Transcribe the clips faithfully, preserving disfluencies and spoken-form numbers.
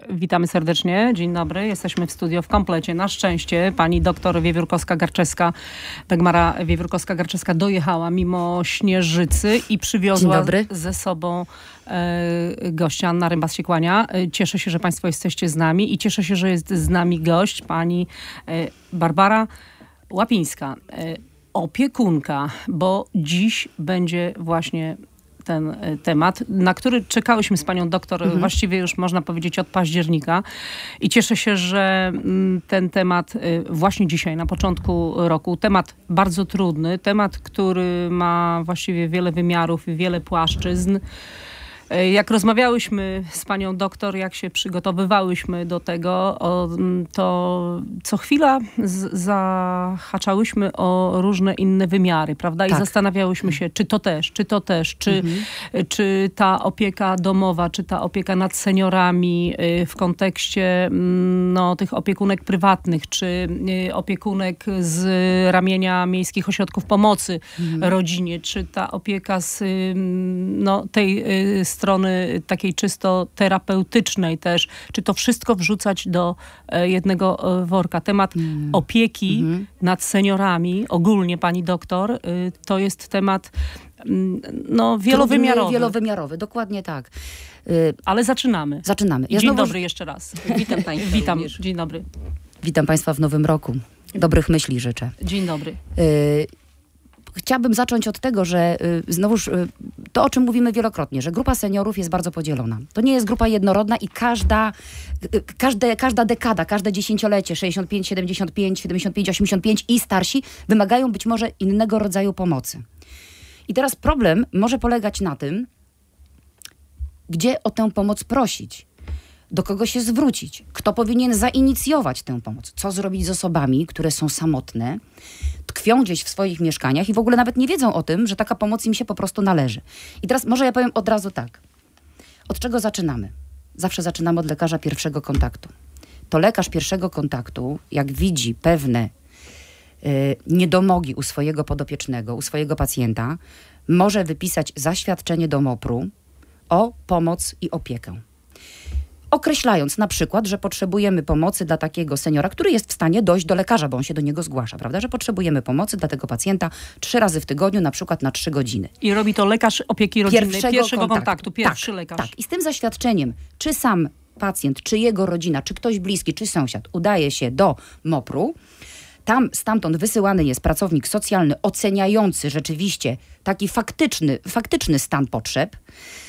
Witamy serdecznie. Dzień dobry. Jesteśmy w studio w komplecie. Na szczęście pani doktor Wiewiórkowska-Garczewska, Dagmara Wiewiórkowska-Garczewska dojechała mimo śnieżycy i przywiozła ze sobą e, gościa. Anna Rembas się kłania. Cieszę się, że państwo jesteście z nami i cieszę się, że jest z nami gość, pani e, Barbara Łapińska, e, opiekunka, bo dziś będzie właśnie ten temat, na który czekałyśmy z panią doktor mhm. właściwie już można powiedzieć od października i cieszę się, że ten temat właśnie dzisiaj, na początku roku, temat bardzo trudny, temat, który ma właściwie wiele wymiarów i wiele płaszczyzn. Jak rozmawiałyśmy z panią doktor, jak się przygotowywałyśmy do tego, o, to co chwila z, zahaczałyśmy o różne inne wymiary, prawda? I tak. zastanawiałyśmy się, czy to też, czy to też, czy, mhm. czy ta opieka domowa, czy ta opieka nad seniorami w kontekście no, tych opiekunek prywatnych, czy opiekunek z ramienia miejskich ośrodków pomocy mhm. rodzinie, czy ta opieka z no, tej strony takiej czysto terapeutycznej też, czy to wszystko wrzucać do jednego worka. Temat mm. opieki mm-hmm. nad seniorami, ogólnie pani doktor, to jest temat no, wielowymiarowy. Trudny, wielowymiarowy, dokładnie tak. Ale zaczynamy. Zaczynamy. Ja Dzień znowu... dobry jeszcze raz. Witam państwa. Witam. Dzień dobry. Witam państwa w nowym roku. Dobrych myśli życzę. Dzień dobry. Y- Chciałabym zacząć od tego, że y, znowuż y, to, o czym mówimy wielokrotnie, że grupa seniorów jest bardzo podzielona. To nie jest grupa jednorodna i każda, y, każde, każda dekada, każde dziesięciolecie, sześćdziesiąt pięć, siedemdziesiąt pięć, siedemdziesiąt pięć, osiemdziesiąt pięć i starsi wymagają być może innego rodzaju pomocy. I teraz problem może polegać na tym, gdzie o tę pomoc prosić. Do kogo się zwrócić? Kto powinien zainicjować tę pomoc? Co zrobić z osobami, które są samotne, tkwią gdzieś w swoich mieszkaniach i w ogóle nawet nie wiedzą o tym, że taka pomoc im się po prostu należy. I teraz może ja powiem od razu tak. Od czego zaczynamy? Zawsze zaczynamy od lekarza pierwszego kontaktu. To lekarz pierwszego kontaktu, jak widzi pewne y, niedomogi u swojego podopiecznego, u swojego pacjenta, może wypisać zaświadczenie do mopru o pomoc i opiekę. Określając na przykład, że potrzebujemy pomocy dla takiego seniora, który jest w stanie dojść do lekarza, bo on się do niego zgłasza, prawda? Że potrzebujemy pomocy dla tego pacjenta trzy razy w tygodniu, na przykład na trzy godziny. I robi to lekarz opieki rodzinnej, pierwszego, pierwszego kontaktu. kontaktu, pierwszy tak, lekarz. Tak, i z tym zaświadczeniem, czy sam pacjent, czy jego rodzina, czy ktoś bliski, czy sąsiad udaje się do mopru, tam stamtąd wysyłany jest pracownik socjalny oceniający rzeczywiście taki faktyczny, faktyczny stan potrzeb.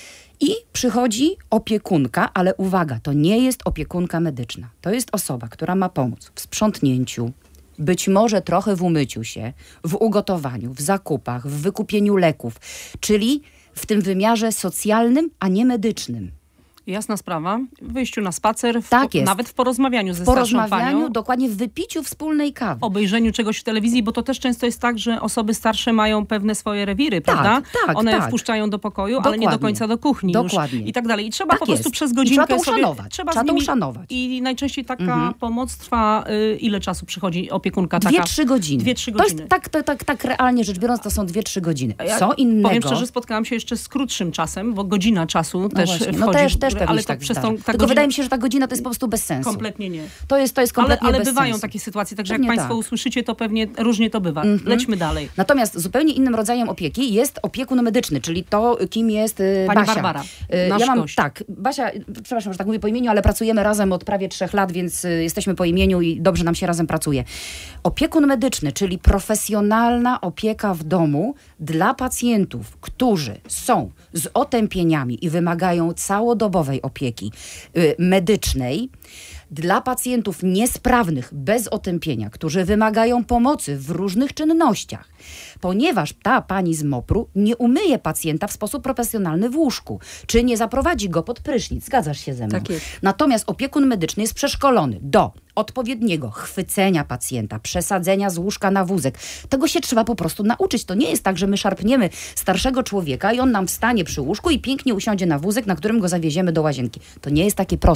I przychodzi opiekunka, ale uwaga, to nie jest opiekunka medyczna. To jest osoba, która ma pomóc w sprzątnięciu, być może trochę w umyciu się, w ugotowaniu, w zakupach, w wykupieniu leków, czyli w tym wymiarze socjalnym, a nie medycznym. Jasna sprawa. W wyjściu na spacer, w, tak jest. nawet w porozmawianiu ze w starszą porozmawianiu, panią. Dokładnie w wypiciu wspólnej kawy. Obejrzeniu czegoś w telewizji, bo to też często jest tak, że osoby starsze mają pewne swoje rewiry, tak, prawda? Tak, One tak. wpuszczają do pokoju, Dokładnie. ale nie do końca do kuchni Dokładnie. już i tak dalej. I trzeba tak po prostu jest. przez godzinkę I trzeba to uszanować. Sobie, trzeba, trzeba z nimi, to uszanować. I najczęściej taka mhm. pomoc trwa, y, ile czasu przychodzi opiekunka dwie, taka? trzy godziny. Dwie, trzy godziny. To jest tak, to, tak, tak realnie rzecz biorąc, to są dwie, trzy godziny. Co ja innego? Powiem szczerze, spotkałam się jeszcze z krótszym czasem, bo godzina czasu no też właśnie. wchodzi. No też, też pewnie ale tak przez tą, ta Tylko godzina... wydaje mi się, że ta godzina to jest po prostu bez sensu. Kompletnie nie. To jest, to jest kompletnie ale, ale bez bywają sensu. takie sytuacje, także pewnie jak państwo tak. usłyszycie, to pewnie różnie to bywa. Mm-hmm. Lećmy dalej. Natomiast zupełnie innym rodzajem opieki jest opiekun medyczny, czyli to, kim jest y, Pani Basia. Barbara, y, nasz ja mam, gość. tak, Basia, przepraszam, że tak mówię po imieniu, ale pracujemy razem od prawie trzech lat, więc y, jesteśmy po imieniu i dobrze nam się razem pracuje. Opiekun medyczny, czyli profesjonalna opieka w domu dla pacjentów, którzy są z otępieniami i wymagają całodobowej opieki y, medycznej, dla pacjentów niesprawnych, bez otępienia, którzy wymagają pomocy w różnych czynnościach, ponieważ ta pani z mopru nie umyje pacjenta w sposób profesjonalny w łóżku, czy nie zaprowadzi go pod prysznic. Zgadzasz się ze mną? Tak jest. Natomiast opiekun medyczny jest przeszkolony do odpowiedniego chwycenia pacjenta, przesadzenia z łóżka na wózek. Tego się trzeba po prostu nauczyć. To nie jest tak, że my szarpniemy starszego człowieka i on nam wstanie przy łóżku i pięknie usiądzie na wózek, na którym go zawieziemy do łazienki. To nie jest takie proste.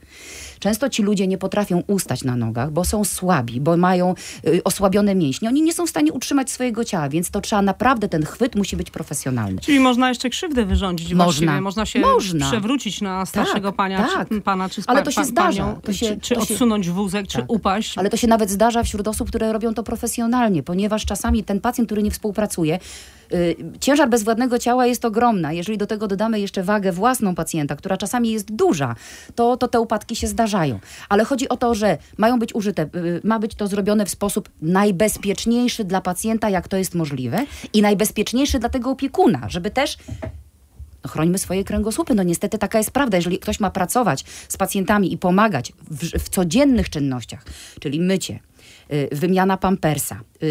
Często ci ludzie nie potrafią ustać na nogach, bo są słabi, bo mają y, osłabione mięśnie. Oni nie są w stanie utrzymać swojego ciała, więc to trzeba naprawdę, ten chwyt musi być profesjonalny. Czyli można jeszcze krzywdę wyrządzić Można. właściwie. Można się Można. przewrócić na starszego tak, pana, tak. czy pana, czy Ale to się pa, zdarza. panią, To się, czy, czy to się... odsunąć wózek, tak. czy upaść. Ale to się nawet zdarza wśród osób, które robią to profesjonalnie, ponieważ czasami ten pacjent, który nie współpracuje, yy, ciężar bezwładnego ciała jest ogromna. Jeżeli do tego dodamy jeszcze wagę własną pacjenta, która czasami jest duża, to, to te upadki się zdarzają. Ale chodzi o to, że mają być użyte, yy, ma być to zrobione w sposób najbezpieczniejszy dla pacjenta, jak to jest możliwe i najbezpieczniejszy dla tego opiekuna, żeby też no, chrońmy swoje kręgosłupy. No niestety taka jest prawda. Jeżeli ktoś ma pracować z pacjentami i pomagać w, w codziennych czynnościach, czyli mycie, y, wymiana pampersa, y,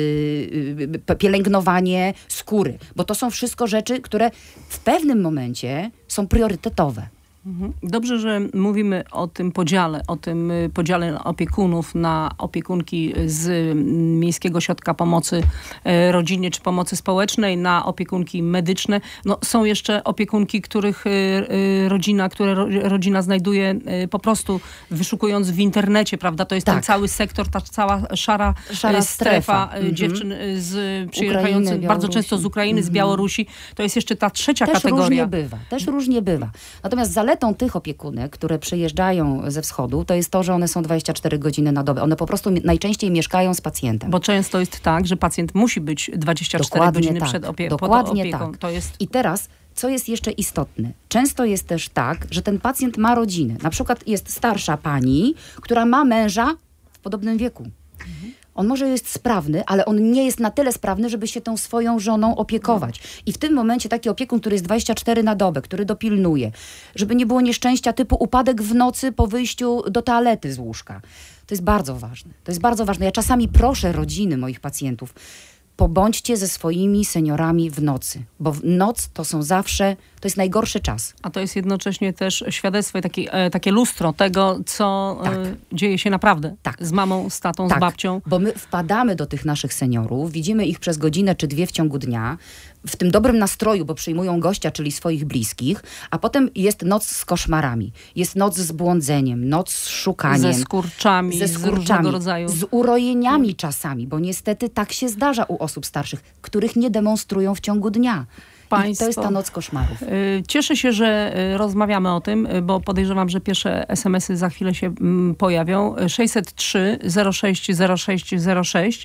y, pielęgnowanie skóry, bo to są wszystko rzeczy, które w pewnym momencie są priorytetowe. Dobrze, że mówimy o tym podziale, o tym podziale opiekunów na opiekunki z Miejskiego Ośrodka Pomocy Rodzinie czy Pomocy Społecznej, na opiekunki medyczne. No, są jeszcze opiekunki, których rodzina, które rodzina znajduje po prostu wyszukując w internecie, prawda? To jest tak. ten cały sektor, ta cała szara, szara strefa, strefa dziewczyn z przyjeżdżających Ukrainy, bardzo często z Ukrainy, mm-hmm. z Białorusi. To jest jeszcze ta trzecia też kategoria. Różnie bywa, też różnie bywa. Natomiast zaletą tych opiekunek, które przyjeżdżają ze wschodu, to jest to, że one są dwadzieścia cztery godziny na dobę. One po prostu najczęściej mieszkają z pacjentem. Bo często jest tak, że pacjent musi być dwadzieścia cztery Dokładnie godziny tak. przed opie- Dokładnie pod opieką. Tak. To jest... I teraz, co jest jeszcze istotne? Często jest też tak, że ten pacjent ma rodzinę. Na przykład jest starsza pani, która ma męża w podobnym wieku. Mhm. On może jest sprawny, ale on nie jest na tyle sprawny, żeby się tą swoją żoną opiekować. I w tym momencie taki opiekun, który jest dwadzieścia cztery na dobę, który dopilnuje, żeby nie było nieszczęścia typu upadek w nocy po wyjściu do toalety z łóżka. To jest bardzo ważne. To jest bardzo ważne. Ja czasami proszę rodziny moich pacjentów, pobądźcie ze swoimi seniorami w nocy, bo w noc to są zawsze, to jest najgorszy czas. A to jest jednocześnie też świadectwo, takie, e, takie lustro tego, co tak. e, dzieje się naprawdę tak. z mamą, z tatą, tak. z babcią. Bo my wpadamy do tych naszych seniorów, widzimy ich przez godzinę czy dwie w ciągu dnia, w tym dobrym nastroju, bo przyjmują gościa, czyli swoich bliskich, a potem jest noc z koszmarami, jest noc z błądzeniem, noc z szukaniem. Ze skurczami, ze skurczami, z rodzaju. Z urojeniami hmm. czasami, bo niestety tak się zdarza u osób starszych, których nie demonstrują w ciągu dnia. Państwo, I to jest ta noc koszmarów. Cieszę się, że rozmawiamy o tym, bo podejrzewam, że pierwsze es em esy za chwilę się pojawią. sześćset trzy zero sześć zero sześć zero sześć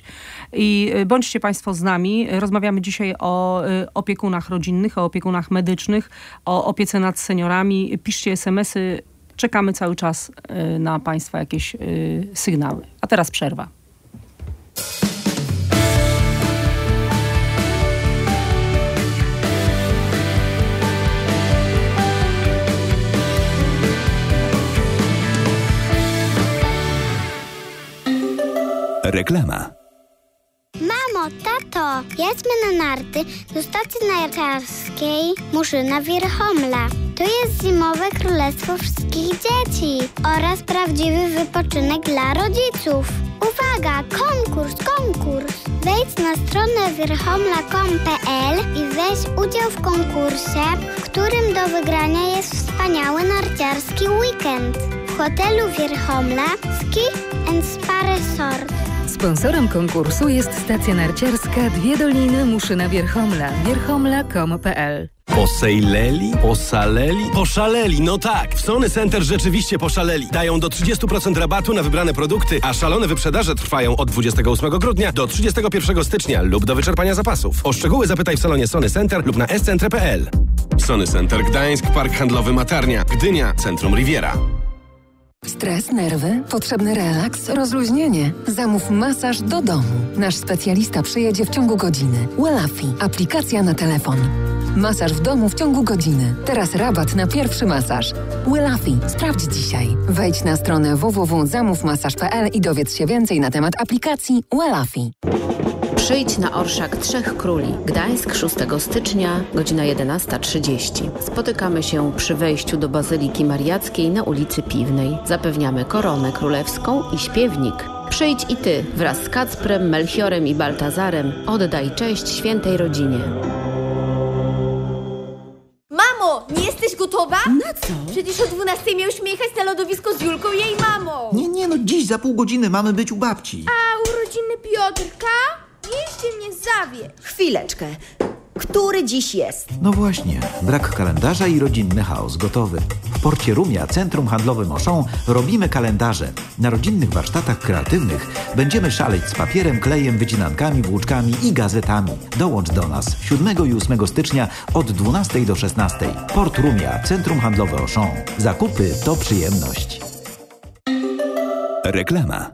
i bądźcie Państwo z nami. Rozmawiamy dzisiaj o opiekunach rodzinnych, o opiekunach medycznych, o opiece nad seniorami. Piszcie es em esy. Czekamy cały czas na Państwa jakieś sygnały. A teraz przerwa. Reklama. Mamo, tato, jedźmy na narty do stacji narciarskiej Muszyna Wierchomla. To jest zimowe królestwo wszystkich dzieci oraz prawdziwy wypoczynek dla rodziców. Uwaga, konkurs, konkurs! Wejdź na stronę wierchomla kropka com kropka pe el i weź udział w konkursie, w którym do wygrania jest wspaniały narciarski weekend w hotelu Wierchomla Ski and Spa Resort. Sponsorem konkursu jest stacja narciarska Dwie Doliny Muszyna Wierchomla. wierchomla kropka com kropka pe el. Osejleli? Osaleli? Poszaleli, no tak! W Sony Center rzeczywiście poszaleli. Dają do trzydzieści procent rabatu na wybrane produkty, a szalone wyprzedaże trwają od dwudziestego ósmego grudnia do trzydziestego pierwszego stycznia lub do wyczerpania zapasów. O szczegóły zapytaj w salonie Sony Center lub na s centre kropka pe el. Sony Center Gdańsk, Park Handlowy Matarnia, Gdynia, Centrum Riviera. Stres, nerwy, potrzebny relaks, rozluźnienie. Zamów masaż do domu. Nasz specjalista przyjedzie w ciągu godziny. Welafi. Aplikacja na telefon. Masaż w domu w ciągu godziny. Teraz rabat na pierwszy masaż. Welafi. Sprawdź dzisiaj. Wejdź na stronę w w w kropka zamów masaż kropka pe el i dowiedz się więcej na temat aplikacji Welafi. Przyjdź na Orszak Trzech Króli. Gdańsk, szóstego stycznia, godzina jedenasta trzydzieści. Spotykamy się przy wejściu do Bazyliki Mariackiej na ulicy Piwnej. Zapewniamy koronę królewską i śpiewnik. Przyjdź i ty wraz z Kacprem, Melchiorem i Baltazarem. Oddaj cześć świętej rodzinie. Mamo, nie jesteś gotowa? gotowa? Na co? Przecież o dwunastej miałyśmy jechać na lodowisko z Julką i jej mamą. Nie, nie, no dziś za pół godziny mamy być u babci. A urodziny Piotrka? Mieliście mnie zawie. Chwileczkę. Który dziś jest? No właśnie, brak kalendarza i rodzinny chaos gotowy. W porcie Rumia, centrum handlowym Auchan, robimy kalendarze. Na rodzinnych warsztatach kreatywnych będziemy szaleć z papierem, klejem, wycinankami, włóczkami i gazetami. Dołącz do nas siódmego i ósmego stycznia od dwunastej do szesnastej. Port Rumia, centrum handlowe Auchan. Zakupy to przyjemność. Reklama.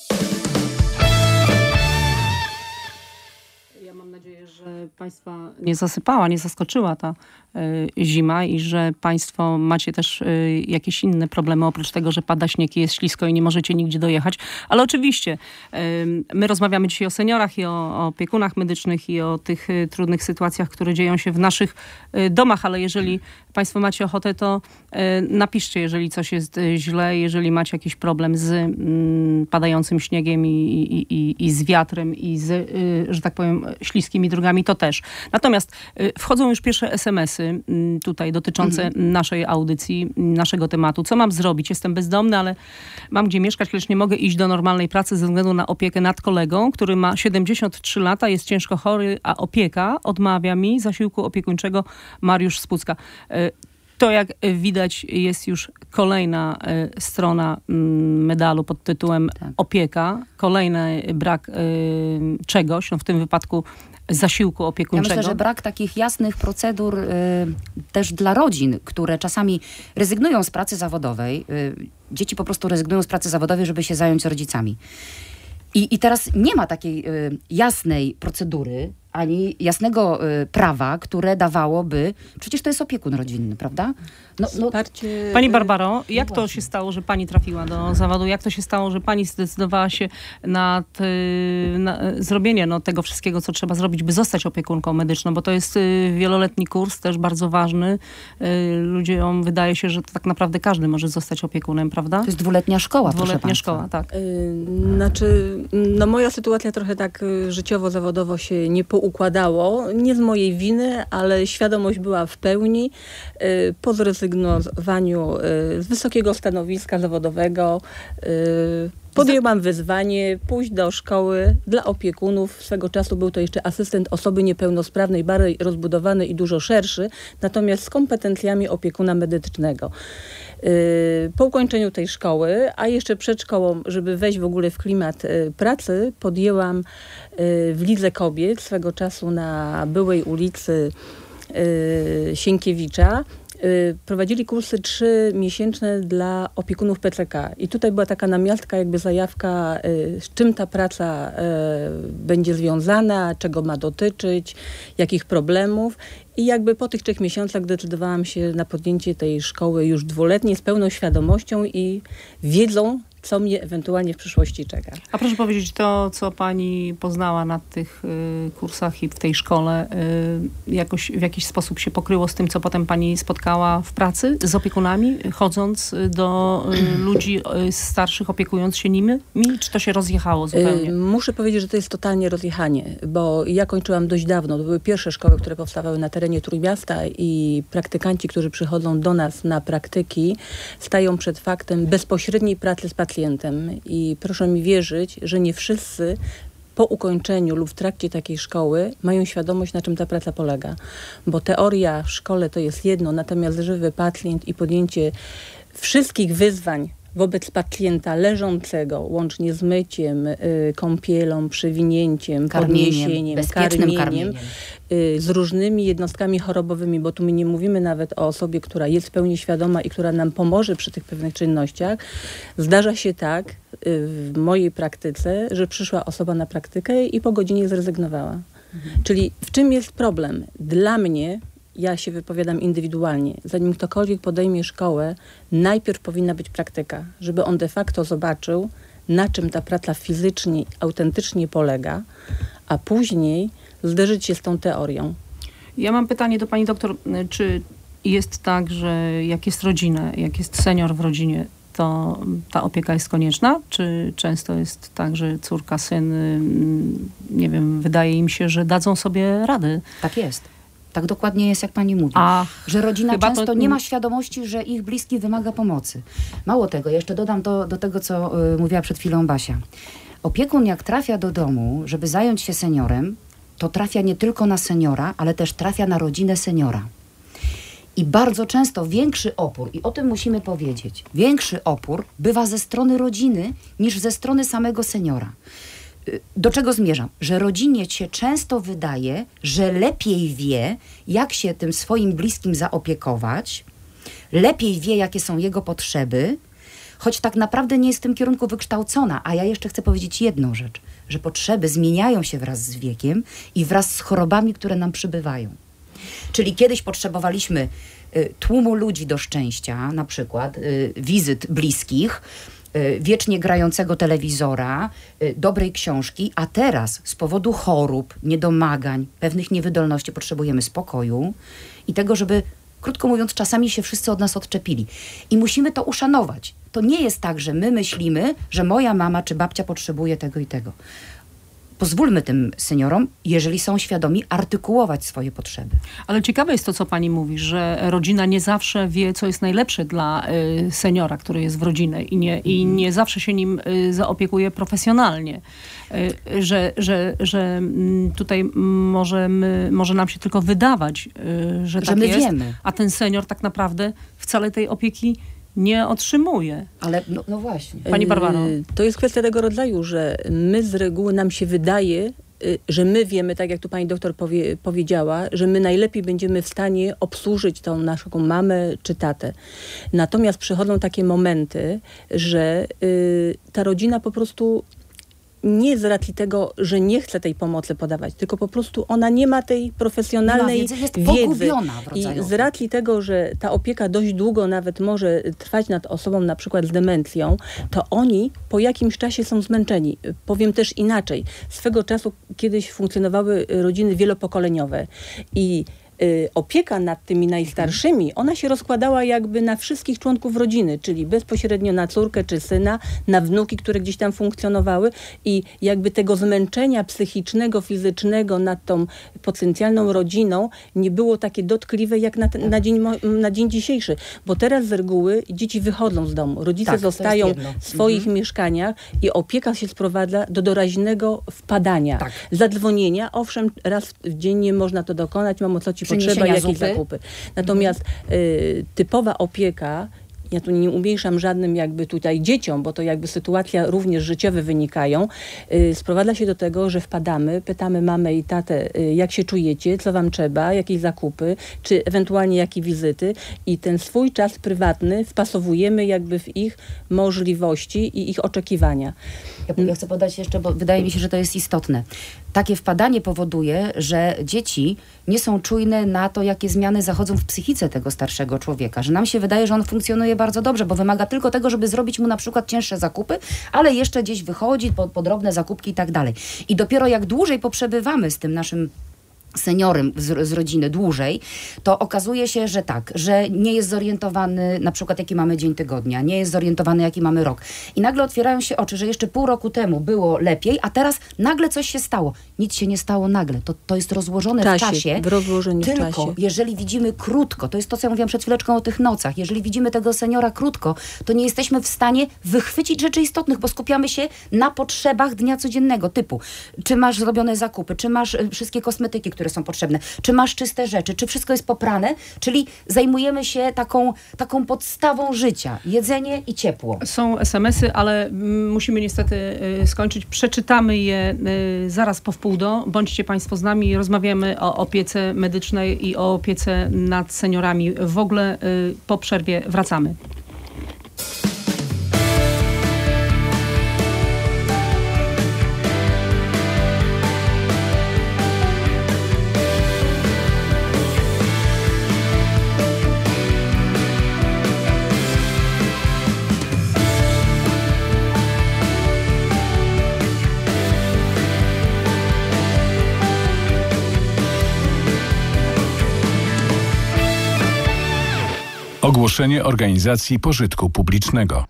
Że Państwa nie zasypała, nie zaskoczyła ta y, zima i że Państwo macie też y, jakieś inne problemy, oprócz tego, że pada śnieg i jest ślisko i nie możecie nigdzie dojechać. Ale oczywiście y, my rozmawiamy dzisiaj o seniorach i o, o opiekunach medycznych i o tych y, trudnych sytuacjach, które dzieją się w naszych y, domach, ale jeżeli Państwo macie ochotę, to y, napiszcie, jeżeli coś jest y, źle, jeżeli macie jakiś problem z y, padającym śniegiem i, i, i, i z wiatrem i z, y, że tak powiem, śliskimi drogami, to też. Natomiast y, wchodzą już pierwsze es em esy y, tutaj dotyczące mhm. naszej audycji, naszego tematu. Co mam zrobić? Jestem bezdomny, ale mam gdzie mieszkać, lecz nie mogę iść do normalnej pracy ze względu na opiekę nad kolegą, który ma siedemdziesiąt trzy lata, jest ciężko chory, a opieka odmawia mi zasiłku opiekuńczego. Mariusz z Pucka. Y, To, jak widać, jest już kolejna y, strona y, medalu pod tytułem tak. opieka. Kolejny brak y, czegoś, no w tym wypadku zasiłku opiekuńczego. Ja myślę, że brak takich jasnych procedur y, też dla rodzin, które czasami rezygnują z pracy zawodowej. Y, dzieci po prostu rezygnują z pracy zawodowej, żeby się zająć rodzicami. I, i teraz nie ma takiej y, jasnej procedury, ani jasnego y, prawa, które dawałoby... Przecież to jest opiekun rodzinny, prawda? No, no. Pani Barbaro, jak no to się stało, że pani trafiła do zawodu? Jak to się stało, że pani zdecydowała się na, y, na zrobienie no, tego wszystkiego, co trzeba zrobić, by zostać opiekunką medyczną? Bo to jest y, wieloletni kurs, też bardzo ważny. Y, ludziom wydaje się, że to tak naprawdę każdy może zostać opiekunem, prawda? To jest dwuletnia szkoła, Dwuletnia proszę szkoła, tak. Y, znaczy, no moja sytuacja trochę tak y, życiowo-zawodowo się nie poukładało. Nie z mojej winy, ale świadomość była w pełni. Y, po zrezygnowaniu y, z wysokiego stanowiska zawodowego y, podjęłam wyzwanie pójść do szkoły dla opiekunów. Swego czasu był to jeszcze asystent osoby niepełnosprawnej, bardziej rozbudowany i dużo szerszy, natomiast z kompetencjami opiekuna medycznego. Po ukończeniu tej szkoły, a jeszcze przed szkołą, żeby wejść w ogóle w klimat pracy, podjęłam w Lidze Kobiet swego czasu na byłej ulicy Sienkiewicza. Prowadzili kursy trzymiesięczne dla opiekunów P C K. I tutaj była taka namiastka, jakby zajawka, z czym ta praca będzie związana, czego ma dotyczyć, jakich problemów. I jakby po tych trzech miesiącach decydowałam się na podjęcie tej szkoły już dwuletniej z pełną świadomością i wiedzą, co mnie ewentualnie w przyszłości czeka. A proszę powiedzieć, to co pani poznała na tych y, kursach i w tej szkole, y, jakoś, w jakiś sposób się pokryło z tym, co potem pani spotkała w pracy z opiekunami, chodząc do y, ludzi y, starszych, opiekując się nimi? Czy to się rozjechało zupełnie? Y, muszę powiedzieć, że to jest totalnie rozjechanie, bo ja kończyłam dość dawno. To były pierwsze szkoły, które powstawały na terenie Trójmiasta i praktykanci, którzy przychodzą do nas na praktyki, stają przed faktem bezpośredniej pracy z pacjentem. I proszę mi wierzyć, że nie wszyscy po ukończeniu lub w trakcie takiej szkoły mają świadomość, na czym ta praca polega. Bo teoria w szkole to jest jedno, natomiast żywy pacjent i podjęcie wszystkich wyzwań wobec pacjenta leżącego, łącznie z myciem, y, kąpielą, przywinięciem, karmieniem, podniesieniem, bezpiecznym karmieniem, karmieniem. Y, z różnymi jednostkami chorobowymi, bo tu my nie mówimy nawet o osobie, która jest w pełni świadoma i która nam pomoże przy tych pewnych czynnościach. Zdarza się tak y, w mojej praktyce, że przyszła osoba na praktykę i po godzinie zrezygnowała. Mhm. Czyli w czym jest problem? Dla mnie, ja się wypowiadam indywidualnie. Zanim ktokolwiek podejmie szkołę, najpierw powinna być praktyka, żeby on de facto zobaczył, na czym ta praca fizycznie, autentycznie polega, a później zderzyć się z tą teorią. Ja mam pytanie do pani doktor. Czy jest tak, że jak jest rodzina, jak jest senior w rodzinie, to ta opieka jest konieczna? Czy często jest tak, że córka, syn, nie wiem, wydaje im się, że dadzą sobie radę? Tak jest. Tak dokładnie jest, jak pani mówi. A, że rodzina często to... nie ma świadomości, że ich bliski wymaga pomocy. Mało tego, jeszcze dodam do, do tego, co y, mówiła przed chwilą Basia. Opiekun jak trafia do domu, żeby zająć się seniorem, to trafia nie tylko na seniora, ale też trafia na rodzinę seniora. I bardzo często większy opór, i o tym musimy powiedzieć, większy opór bywa ze strony rodziny niż ze strony samego seniora. Do czego zmierzam? Że rodzinie się często wydaje, że lepiej wie, jak się tym swoim bliskim zaopiekować, lepiej wie, jakie są jego potrzeby, choć tak naprawdę nie jest w tym kierunku wykształcona. A ja jeszcze chcę powiedzieć jedną rzecz, że potrzeby zmieniają się wraz z wiekiem i wraz z chorobami, które nam przybywają. Czyli kiedyś potrzebowaliśmy y, tłumu ludzi do szczęścia, na przykład y, wizyt bliskich, y, wiecznie grającego telewizora, y, dobrej książki, a teraz z powodu chorób, niedomagań, pewnych niewydolności potrzebujemy spokoju i tego, żeby, krótko mówiąc, czasami się wszyscy od nas odczepili. I musimy to uszanować. To nie jest tak, że my myślimy, że moja mama czy babcia potrzebuje tego i tego. Pozwólmy tym seniorom, jeżeli są świadomi, artykułować swoje potrzeby. Ale ciekawe jest to, co pani mówi, że rodzina nie zawsze wie, co jest najlepsze dla y, seniora, który jest w rodzinie i nie, i nie zawsze się nim y, zaopiekuje profesjonalnie. Y, że że, że y, tutaj może, my, może nam się tylko wydawać, y, że, że tak my jest, wiemy. A ten senior tak naprawdę wcale tej opieki nie otrzymuje. Ale no, no właśnie. Pani Barbaro. To jest kwestia tego rodzaju, że my z reguły nam się wydaje, że my wiemy, tak jak tu pani doktor powie, powiedziała, że my najlepiej będziemy w stanie obsłużyć tą naszą mamę czy tatę. Natomiast przychodzą takie momenty, że y, ta rodzina po prostu nie z racji tego, że nie chce tej pomocy podawać, tylko po prostu ona nie ma tej profesjonalnej wiedzy. Jest wiedzy. pogubiona w I rodzaju. z racji tego, że ta opieka dość długo nawet może trwać nad osobą na przykład z demencją, to oni po jakimś czasie są zmęczeni. Powiem też inaczej. Swego czasu kiedyś funkcjonowały rodziny wielopokoleniowe i y, opieka nad tymi najstarszymi, ona się rozkładała jakby na wszystkich członków rodziny, czyli bezpośrednio na córkę czy syna, na wnuki, które gdzieś tam funkcjonowały i jakby tego zmęczenia psychicznego, fizycznego nad tą potencjalną rodziną nie było takie dotkliwe jak na, ten, na, dzień, na dzień dzisiejszy. Bo teraz z reguły dzieci wychodzą z domu, rodzice tak, zostają w swoich mhm. mieszkaniach i opieka się sprowadza do doraźnego wpadania, tak. zadzwonienia. Owszem, raz w dziennie można to dokonać, mamo, co ci potrzeba, jakieś zupy. zakupy. Natomiast mhm. y, typowa opieka, ja tu nie umniejszam żadnym jakby tutaj dzieciom, bo to jakby sytuacja również życiowe wynikają, yy, sprowadza się do tego, że wpadamy, pytamy mamę i tatę, yy, jak się czujecie, co wam trzeba, jakieś zakupy, czy ewentualnie jakie wizyty i ten swój czas prywatny wpasowujemy jakby w ich możliwości i ich oczekiwania. Ja, ja chcę podać jeszcze, bo wydaje mi się, że to jest istotne. Takie wpadanie powoduje, że dzieci nie są czujne na to, jakie zmiany zachodzą w psychice tego starszego człowieka. Że nam się wydaje, że on funkcjonuje bardzo dobrze, bo wymaga tylko tego, żeby zrobić mu na przykład cięższe zakupy, ale jeszcze gdzieś wychodzi po, po drobne zakupki i tak dalej. I dopiero jak dłużej poprzebywamy z tym naszym seniorem z, z rodziny dłużej, to okazuje się, że tak, że nie jest zorientowany na przykład jaki mamy dzień tygodnia, nie jest zorientowany jaki mamy rok. I nagle otwierają się oczy, że jeszcze pół roku temu było lepiej, a teraz nagle coś się stało. Nic się nie stało nagle. To, to jest rozłożone w czasie. W czasie w rozłożeniu tylko w czasie. Jeżeli widzimy krótko, to jest to, co ja mówiłam przed chwileczką o tych nocach, jeżeli widzimy tego seniora krótko, to nie jesteśmy w stanie wychwycić rzeczy istotnych, bo skupiamy się na potrzebach dnia codziennego, typu czy masz zrobione zakupy, czy masz y, wszystkie kosmetyki, które są potrzebne, czy masz czyste rzeczy, czy wszystko jest poprane, czyli zajmujemy się taką, taką podstawą życia, jedzenie i ciepło. Są es em esy, ale mm, musimy niestety y, skończyć. Przeczytamy je y, zaraz po wpół do. Bądźcie Państwo z nami, rozmawiamy o opiece medycznej i o opiece nad seniorami. W ogóle y, po przerwie wracamy. Ogłoszenie organizacji pożytku publicznego.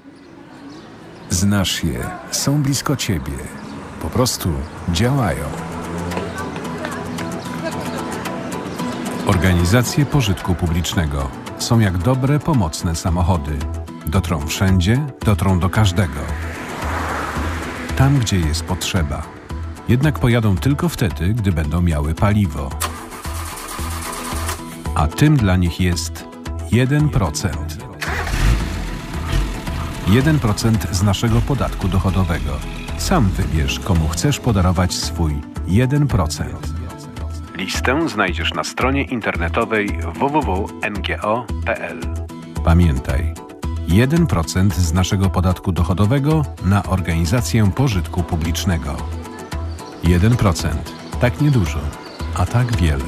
Znasz je, są blisko ciebie, po prostu działają. Organizacje pożytku publicznego są jak dobre, pomocne samochody. Dotrą wszędzie, dotrą do każdego. Tam, gdzie jest potrzeba. Jednak pojadą tylko wtedy, gdy będą miały paliwo. A tym dla nich jest jeden procent. jeden procent z naszego podatku dochodowego. Sam wybierz, komu chcesz podarować swój jeden procent. Listę znajdziesz na stronie internetowej w w w kropka n g o kropka p l. Pamiętaj, jeden procent z naszego podatku dochodowego na organizację pożytku publicznego. jeden procent. Tak niedużo, a tak wiele.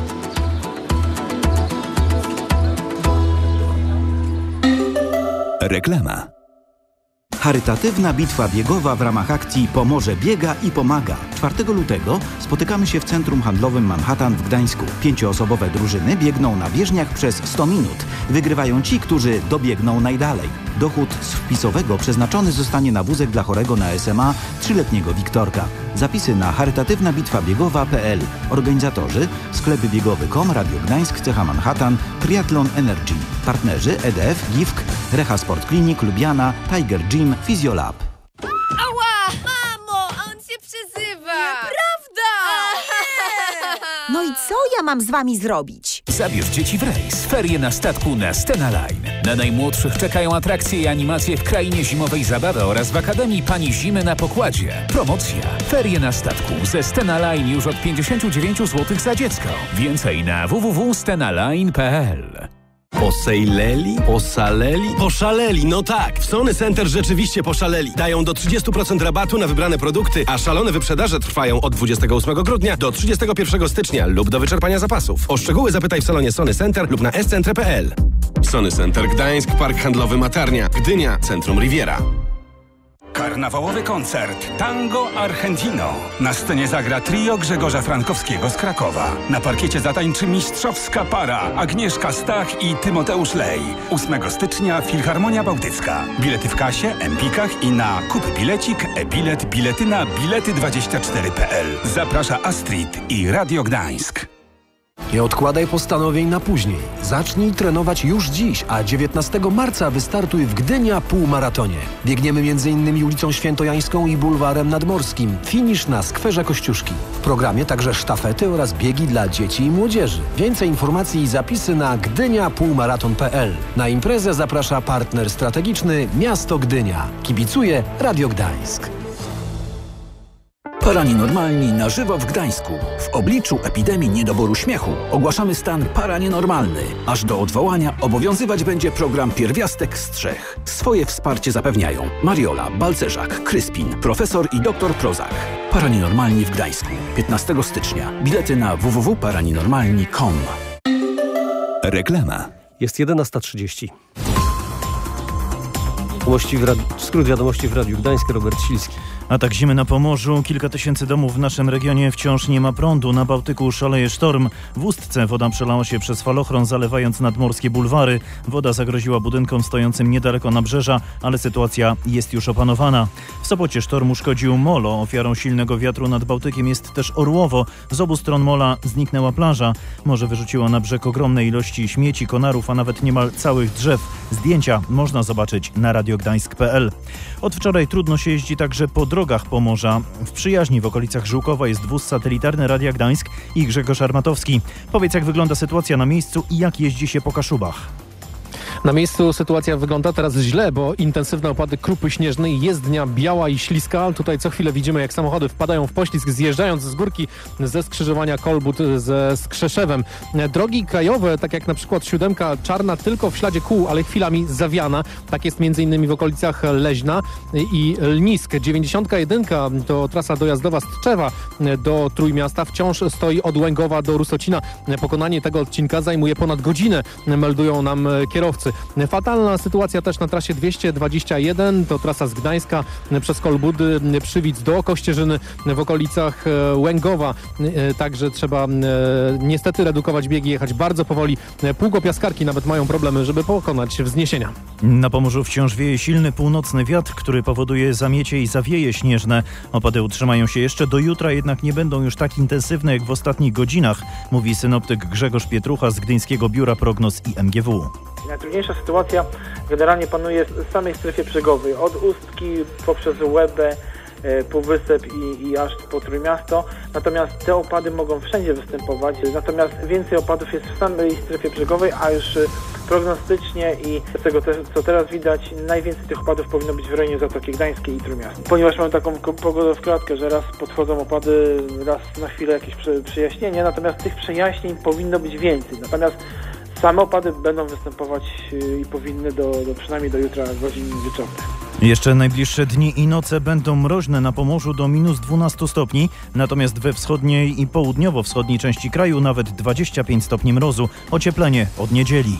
Reklama. Charytatywna bitwa biegowa w ramach akcji Pomorze biega i pomaga. czwartego lutego spotykamy się w Centrum Handlowym Manhattan w Gdańsku. Pięcioosobowe drużyny biegną na bieżniach przez sto minut. Wygrywają ci, którzy dobiegną najdalej. Dochód z wpisowego przeznaczony zostanie na wózek dla chorego na S M A trzyletniego Wiktorka. Zapisy na charytatywna bitwa biegowa kropka p l. Organizatorzy: sklepy biegowy kropka com, Radio Gdańsk, Cecha Manhattan, Triathlon Energy. Partnerzy: E D F, G I F K, Reha Sport Clinic, Lubiana, Tiger Gym, Physiolab. Ała! Mamo, on się przezywa! Nieprawda! No i co ja mam z wami zrobić? Zabierz dzieci w rejs. Ferie na statku na Stena Line. Na najmłodszych czekają atrakcje i animacje w krainie zimowej zabawy oraz w Akademii Pani Zimy na pokładzie. Promocja. Ferie na statku ze Stena Line już od pięćdziesiąt dziewięć złotych za dziecko. Więcej na w w w kropka stenaline kropka p l. Posejleli? Osaleli? Poszaleli, no tak! W Sony Center rzeczywiście poszaleli. Dają do trzydziestu procent rabatu na wybrane produkty, a szalone wyprzedaże trwają od dwudziestego ósmego grudnia do trzydziestego pierwszego stycznia lub do wyczerpania zapasów. O szczegóły zapytaj w salonie Sony Center lub na s centre kropka p l. Sony Center Gdańsk, Park Handlowy Matarnia, Gdynia, Centrum Riviera. Karnawałowy koncert Tango Argentino. Na scenie zagra trio Grzegorza Frankowskiego z Krakowa. Na parkiecie zatańczy mistrzowska para Agnieszka Stach i Tymoteusz Lej. ósmego stycznia Filharmonia Bałtycka. Bilety w kasie, Empikach i na kup bilecik, e-bilet, biletyna, bilety dwadzieścia cztery kropka p l. Zaprasza Astrid i Radio Gdańsk. Nie odkładaj postanowień na później. Zacznij trenować już dziś, a dziewiętnastego marca wystartuj w Gdynia półmaratonie. Biegniemy między innymi ulicą Świętojańską i Bulwarem Nadmorskim. Finisz na skwerze Kościuszki. W programie także sztafety oraz biegi dla dzieci i młodzieży. Więcej informacji i zapisy na gdynia półmaraton kropka p l. Na imprezę zaprasza partner strategiczny Miasto Gdynia. Kibicuje Radio Gdańsk. Paranienormalni na żywo w Gdańsku. W obliczu epidemii niedoboru śmiechu ogłaszamy stan paranienormalny. Aż do odwołania obowiązywać będzie program Pierwiastek z trzech. Swoje wsparcie zapewniają Mariola, Balcerzak, Kryspin, Profesor i Doktor Prozak. Paranienormalni w Gdańsku. piętnastego stycznia. Bilety na w w w kropka paranienormalni kropka com. Reklama. Jest jedenasta trzydzieści. Skrót wiadomości w Radiu Gdańsk, Robert Silski. Atak zimy na Pomorzu. Kilka tysięcy domów w naszym regionie wciąż nie ma prądu. Na Bałtyku szaleje sztorm. W Ustce woda przelała się przez falochron, zalewając nadmorskie bulwary. Woda zagroziła budynkom stojącym niedaleko nabrzeża, ale sytuacja jest już opanowana. W Sopocie sztorm uszkodził molo. Ofiarą silnego wiatru nad Bałtykiem jest też Orłowo. Z obu stron mola zniknęła plaża. Morze wyrzuciło na brzeg ogromne ilości śmieci, konarów, a nawet niemal całych drzew. Zdjęcia można zobaczyć na radiogdańsk kropka p l. Od wczoraj trudno się jeździ także po drogach Pomorza. W Przyjaźni w okolicach Żółkowa jest wóz satelitarny Radia Gdańsk i Grzegorz Armatowski. Powiedz, jak wygląda sytuacja na miejscu i jak jeździ się po Kaszubach. Na miejscu sytuacja wygląda teraz źle, bo intensywne opady krupy śnieżnej, jezdnia biała i śliska. Tutaj co chwilę widzimy, jak samochody wpadają w poślizg, zjeżdżając z górki ze skrzyżowania Kolbut ze Skrzeszewem. Drogi krajowe, tak jak na przykład siódemka czarna, tylko w śladzie kół, ale chwilami zawiana. Tak jest między innymi w okolicach Leźna i Lnisk. dziewięćdziesiątka jeden to trasa dojazdowa z Tczewa do Trójmiasta. Wciąż stoi od Łęgowa do Rusocina. Pokonanie tego odcinka zajmuje ponad godzinę, meldują nam kierowcy. fatalna sytuacja też na trasie dwieście dwadzieścia jeden, to trasa z Gdańska przez Kolbudy, Przywic do Kościerzyny w okolicach Łęgowa. Także trzeba niestety redukować biegi, jechać bardzo powoli. Pługopiaskarki nawet mają problemy, żeby pokonać wzniesienia. Na Pomorzu wciąż wieje silny północny wiatr, który powoduje zamiecie i zawieje śnieżne. Opady utrzymają się jeszcze do jutra, jednak nie będą już tak intensywne jak w ostatnich godzinach, mówi synoptyk Grzegorz Pietrucha z Gdyńskiego Biura Prognoz i M G W. Najtrudniejsza sytuacja generalnie panuje w samej strefie brzegowej, od Ustki poprzez Łebę, Półwysep i, i aż po Trójmiasto. Natomiast te opady mogą wszędzie występować. Natomiast więcej opadów jest w samej strefie brzegowej, a już prognostycznie i z tego, co teraz widać, najwięcej tych opadów powinno być w rejonie Zatoki Gdańskiej i Trójmiasta. Ponieważ mamy taką pogodę w klatkę, że raz podchodzą opady, raz na chwilę jakieś przejaśnienie, natomiast tych przejaśnień powinno być więcej. Natomiast same opady będą występować i powinny do, do przynajmniej do jutra godzin wieczornych. Jeszcze najbliższe dni i noce będą mroźne na Pomorzu do minus dwanaście stopni, natomiast we wschodniej i południowo-wschodniej części kraju nawet dwadzieścia pięć stopni mrozu. Ocieplenie od niedzieli.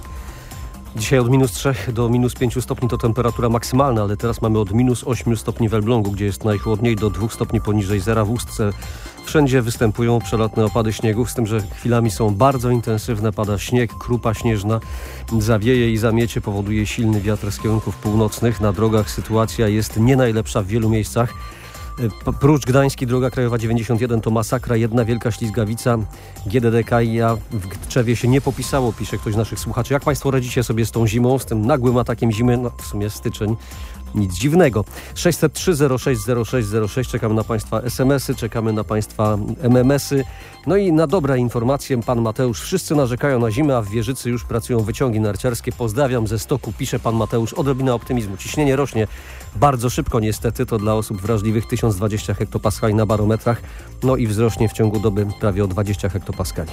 Dzisiaj od minus trzech do minus pięciu stopni to temperatura maksymalna, ale teraz mamy od minus ośmiu stopni w Elblągu, gdzie jest najchłodniej, do dwóch stopni poniżej zera w Ustce. Wszędzie występują przelotne opady śniegu, z tym, że chwilami są bardzo intensywne, pada śnieg, krupa śnieżna, zawieje i zamiecie, powoduje silny wiatr z kierunków północnych. Na drogach sytuacja jest nie najlepsza w wielu miejscach. Prócz Gdański, droga krajowa dziewięćdziesiąt jeden to masakra, jedna wielka ślizgawica. G D D K i ja w Tczewie się nie popisało, pisze ktoś z naszych słuchaczy. Jak Państwo radzicie sobie z tą zimą, z tym nagłym atakiem zimy? No w sumie styczeń, nic dziwnego. sześćset trzy zero sześć zero sześć zero sześć, czekamy na Państwa es em esy, czekamy na Państwa em em esy. No i na dobre informacje, pan Mateusz. Wszyscy narzekają na zimę, a w Wieżycy już pracują wyciągi narciarskie. Pozdrawiam ze Stoku, pisze pan Mateusz. Odrobina optymizmu. Ciśnienie rośnie bardzo szybko niestety, to dla osób wrażliwych tysiąc dwadzieścia hektopaskali na barometrach. No i wzrośnie w ciągu doby prawie o dwadzieścia hektopaskali.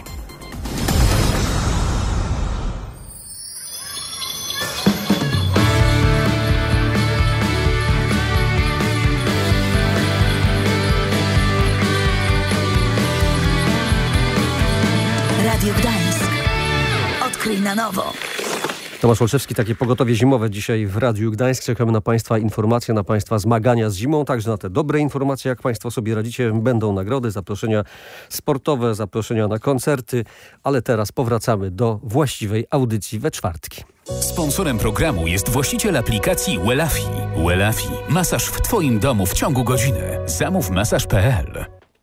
Radio Gdańsk. Odkryj na nowo. Tomasz Olszewski, takie pogotowie zimowe dzisiaj w Radiu Gdańsk. Czekamy na Państwa informacje, na Państwa zmagania z zimą, także na te dobre informacje, jak Państwo sobie radzicie. Będą nagrody, zaproszenia sportowe, zaproszenia na koncerty, ale teraz powracamy do właściwej audycji we czwartki. Sponsorem programu jest właściciel aplikacji Welafi. Welafi. Masaż w Twoim domu w ciągu godziny. Zamów masaż kropka pe el.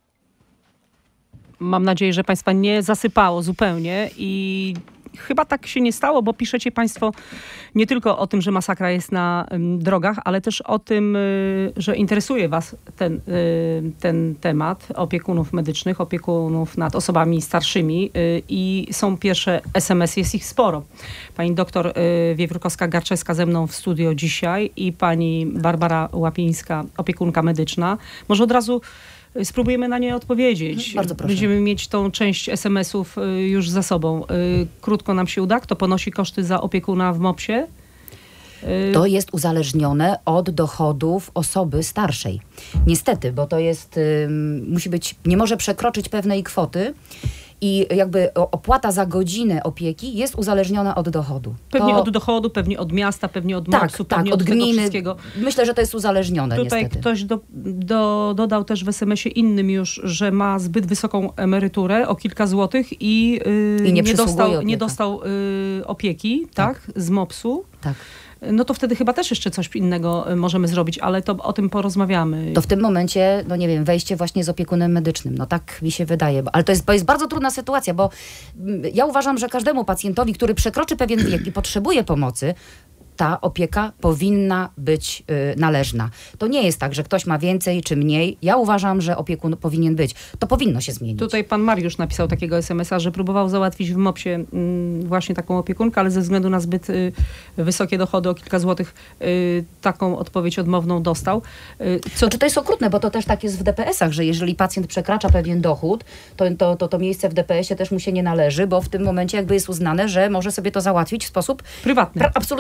Mam nadzieję, że Państwa nie zasypało zupełnie i chyba tak się nie stało, bo piszecie Państwo nie tylko o tym, że masakra jest na y, drogach, ale też o tym, y, że interesuje Was ten, y, ten temat opiekunów medycznych, opiekunów nad osobami starszymi y, i są pierwsze es em esy, jest ich sporo. Pani doktor y, Wiewiórkowska-Garczeska ze mną w studio dzisiaj i pani Barbara Łapińska, opiekunka medyczna. Może od razu spróbujemy na nie odpowiedzieć. Bardzo proszę. Będziemy mieć tą część es em esów już za sobą. Krótko nam się uda. Kto ponosi koszty za opiekuna w mopsie? To jest uzależnione od dochodów osoby starszej. Niestety, bo to jest, musi być, nie może przekroczyć pewnej kwoty i jakby opłata za godzinę opieki jest uzależniona od dochodu. Pewnie to... od dochodu, pewnie od miasta, pewnie od tak, mopsu, tak, pewnie od od gminy. tego wszystkiego. Myślę, że to jest uzależnione Tutaj niestety. ktoś do, do, dodał też w es em esie innym już, że ma zbyt wysoką emeryturę o kilka złotych i, yy, I nie, nie dostał, opieka. nie dostał yy, opieki, tak, tak, z mopsu. Tak. No to wtedy chyba też jeszcze coś innego możemy zrobić, ale to o tym porozmawiamy. To w tym momencie, no nie wiem, wejście właśnie z opiekunem medycznym. No tak mi się wydaje. Ale to jest, to jest bardzo trudna sytuacja, bo ja uważam, że każdemu pacjentowi, który przekroczy pewien wiek i potrzebuje pomocy, ta opieka powinna być y, należna. To nie jest tak, że ktoś ma więcej czy mniej. Ja uważam, że opiekun powinien być. To powinno się zmienić. Tutaj pan Mariusz napisał takiego es em esa, że próbował załatwić w mopsie y, właśnie taką opiekunkę, ale ze względu na zbyt y, wysokie dochody o kilka złotych y, taką odpowiedź odmowną dostał. Y, co... Znaczy to jest okrutne, bo to też tak jest w de pe esach, że jeżeli pacjent przekracza pewien dochód, to to, to to miejsce w de pe esie też mu się nie należy, bo w tym momencie jakby jest uznane, że może sobie to załatwić w sposób prywatny. Pra- absolutnie prywatny.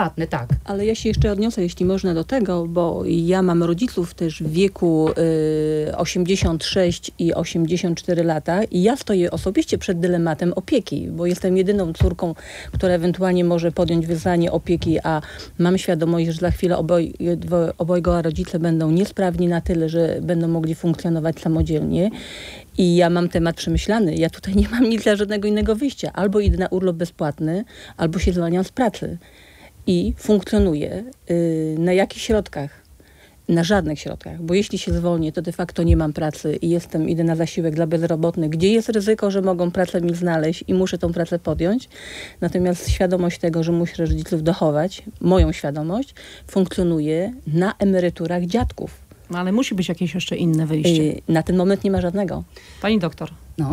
prywatny, tak. Ale ja się jeszcze odniosę, jeśli można, do tego, bo ja mam rodziców też w wieku y, osiemdziesiąt sześć i osiemdziesiąt cztery lata i ja stoję osobiście przed dylematem opieki, bo jestem jedyną córką, która ewentualnie może podjąć wyzwanie opieki, a mam świadomość, że za chwilę oboj, obojga rodzice będą niesprawni na tyle, że będą mogli funkcjonować samodzielnie. I ja mam temat przemyślany. Ja tutaj nie mam nic dla żadnego innego wyjścia. Albo idę na urlop bezpłatny, albo się zwalniam z pracy. I funkcjonuję yy, na jakich środkach? Na żadnych środkach. Bo jeśli się zwolnię, to de facto nie mam pracy i jestem, idę na zasiłek dla bezrobotnych, gdzie jest ryzyko, że mogą pracę mi znaleźć i muszę tą pracę podjąć. Natomiast świadomość tego, że muszę rodziców dochować, moją świadomość, funkcjonuje na emeryturach dziadków. No ale musi być jakieś jeszcze inne wyjście. Yy, na ten moment nie ma żadnego. Pani doktor. No.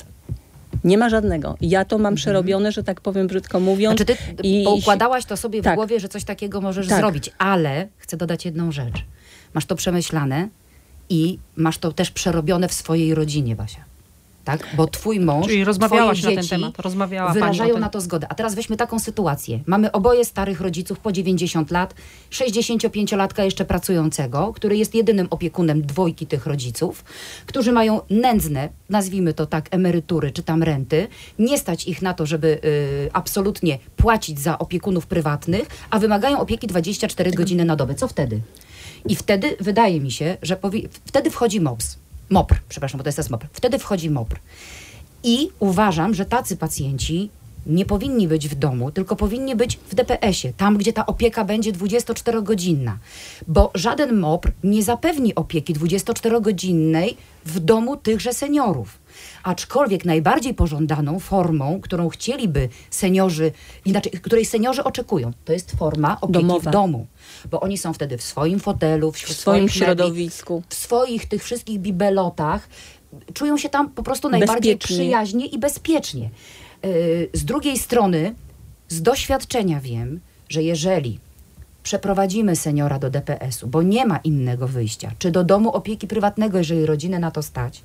Nie ma żadnego. Ja to mam mhm. przerobione, że tak powiem brzydko mówiąc. Znaczy ty i, poukładałaś to sobie w tak. głowie, że coś takiego możesz tak. zrobić. Ale chcę dodać jedną rzecz. Masz to przemyślane i masz to też przerobione w swojej rodzinie, Basia. Tak? Bo twój mąż, Czyli rozmawiałaś twoje na ten temat, rozmawiała wyrażają pani na to zgodę. A teraz weźmy taką sytuację. Mamy oboje starych rodziców po dziewięćdziesiąt lat, sześćdziesięciopięciolatka jeszcze pracującego, który jest jedynym opiekunem dwojki tych rodziców, którzy mają nędzne, nazwijmy to tak, emerytury czy tam renty. Nie stać ich na to, żeby y, absolutnie płacić za opiekunów prywatnych, a wymagają opieki dwadzieścia cztery godziny na dobę. Co wtedy? I wtedy wydaje mi się, że powi- wtedy wchodzi MOPS. MOPR, przepraszam, bo to jest ten MOPR. Wtedy wchodzi MOPR. I uważam, że tacy pacjenci nie powinni być w domu, tylko powinni być w D P S ie, tam gdzie ta opieka będzie dwudziestoczterogodzinna. Bo żaden MOPR nie zapewni opieki dwudziestoczterogodzinnej w domu tychże seniorów. Aczkolwiek najbardziej pożądaną formą, którą chcieliby seniorzy, inaczej, której seniorzy oczekują, to jest forma opieki domowa. W domu. Bo oni są wtedy w swoim fotelu, w, w swoim środowisku, medii, w swoich tych wszystkich bibelotach. Czują się tam po prostu najbardziej bezpiecznie. Przyjaźnie i bezpiecznie. Yy, z drugiej strony, z doświadczenia wiem, że jeżeli przeprowadzimy seniora do D P S u, bo nie ma innego wyjścia, czy do domu opieki prywatnego, jeżeli rodzinę na to stać,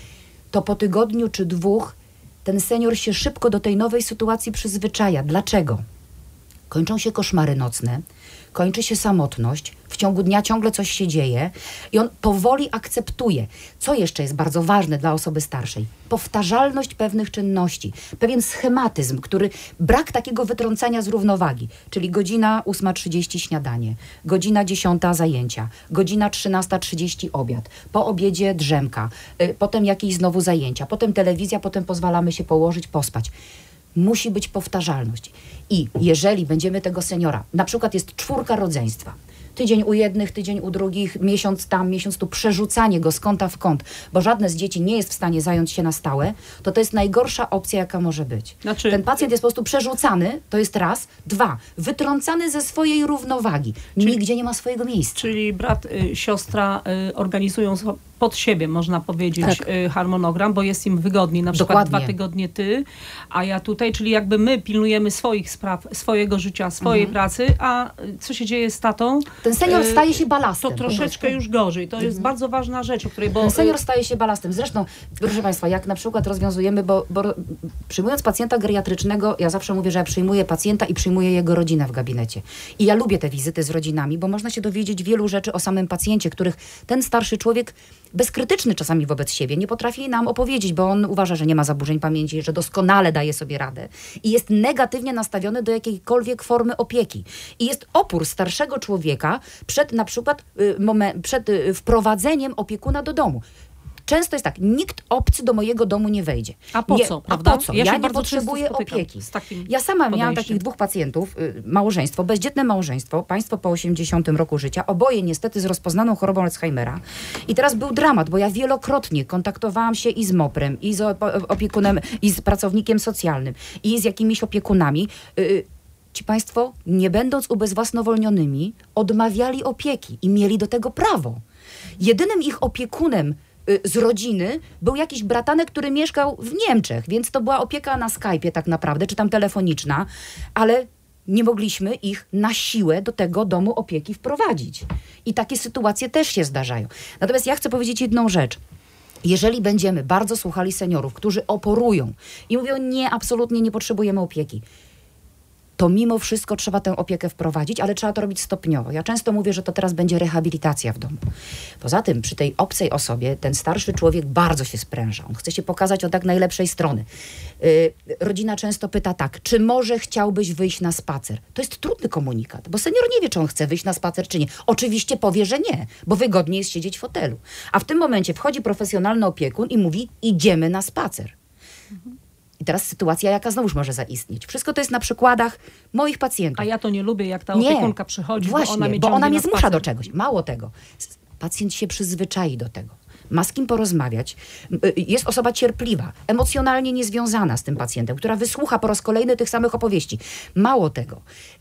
to po tygodniu czy dwóch ten senior się szybko do tej nowej sytuacji przyzwyczaja. Dlaczego? Kończą się koszmary nocne, kończy się samotność, w ciągu dnia ciągle coś się dzieje i on powoli akceptuje. Co jeszcze jest bardzo ważne dla osoby starszej? Powtarzalność pewnych czynności, pewien schematyzm, który, brak takiego wytrącania z równowagi, czyli godzina ósma trzydzieści śniadanie, godzina dziesiąta zajęcia, godzina trzynasta trzydzieści obiad, po obiedzie drzemka, y, potem jakieś znowu zajęcia, potem telewizja, potem pozwalamy się położyć, pospać. Musi być powtarzalność. I jeżeli będziemy tego seniora, na przykład jest czwórka rodzeństwa, tydzień u jednych, tydzień u drugich, miesiąc tam, miesiąc tu, przerzucanie go z kąta w kąt, bo żadne z dzieci nie jest w stanie zająć się na stałe, to to jest najgorsza opcja, jaka może być. Znaczy... Ten pacjent jest po prostu przerzucany, to jest raz. Dwa, wytrącany ze swojej równowagi. Czyli, nigdzie nie ma swojego miejsca. Czyli brat, y, siostra y, organizują pod siebie, można powiedzieć, tak. y, harmonogram, bo jest im wygodniej. Na przykład Dokładnie. dwa tygodnie ty, a ja tutaj, czyli jakby my pilnujemy swoich spraw, swojego życia, swojej mhm. pracy, a co się dzieje z tatą? Ten senior staje się balastem. To troszeczkę już gorzej. To mhm. jest bardzo ważna rzecz, o której... Bo... Ten senior staje się balastem. Zresztą, proszę Państwa, jak na przykład rozwiązujemy, bo, bo przyjmując pacjenta geriatrycznego, ja zawsze mówię, że ja przyjmuję pacjenta i przyjmuję jego rodzinę w gabinecie. I ja lubię te wizyty z rodzinami, bo można się dowiedzieć wielu rzeczy o samym pacjencie, których ten starszy człowiek bezkrytyczny czasami wobec siebie nie potrafi nam opowiedzieć, bo on uważa, że nie ma zaburzeń pamięci, że doskonale daje sobie radę i jest negatywnie nastawiony do jakiejkolwiek formy opieki. I jest opór starszego człowieka przed na przykład y, moment, przed y, wprowadzeniem opiekuna do domu. Często jest tak, nikt obcy do mojego domu nie wejdzie. A po nie, co, prawda? A po co? Ja, ja nie potrzebuję opieki. Ja sama podejściem. miałam takich dwóch pacjentów, y, małżeństwo, bezdzietne małżeństwo, państwo po osiemdziesiątym roku życia, oboje niestety z rozpoznaną chorobą Alzheimera. I teraz był dramat, bo ja wielokrotnie kontaktowałam się i z moprem, i z opiekunem, i z pracownikiem socjalnym, i z jakimiś opiekunami. Y, Ci państwo, nie będąc ubezwłasnowolnionymi, odmawiali opieki i mieli do tego prawo. Jedynym ich opiekunem z rodziny był jakiś bratanek, który mieszkał w Niemczech, więc to była opieka na Skype'ie tak naprawdę, czy tam telefoniczna, ale nie mogliśmy ich na siłę do tego domu opieki wprowadzić. I takie sytuacje też się zdarzają. Natomiast ja chcę powiedzieć jedną rzecz. Jeżeli będziemy bardzo słuchali seniorów, którzy oporują i mówią, nie, absolutnie nie potrzebujemy opieki, to mimo wszystko trzeba tę opiekę wprowadzić, ale trzeba to robić stopniowo. Ja często mówię, że to teraz będzie rehabilitacja w domu. Poza tym przy tej obcej osobie ten starszy człowiek bardzo się spręża. On chce się pokazać od jak najlepszej strony. Yy, rodzina często pyta tak, czy może chciałbyś wyjść na spacer? To jest trudny komunikat, bo senior nie wie, czy on chce wyjść na spacer, czy nie. Oczywiście powie, że nie, bo wygodniej jest siedzieć w fotelu. A w tym momencie wchodzi profesjonalny opiekun i mówi, idziemy na spacer. Mhm. I teraz sytuacja, jaka znowuż może zaistnieć. Wszystko to jest na przykładach moich pacjentów. A ja to nie lubię, jak ta opiekunka nie, przychodzi, właśnie, bo ona mnie, bo ona mnie zmusza spacer. do czegoś. Mało tego. Pacjent się przyzwyczai do tego. Ma z kim porozmawiać. Jest osoba cierpliwa, emocjonalnie niezwiązana z tym pacjentem, która wysłucha po raz kolejny tych samych opowieści. Mało tego.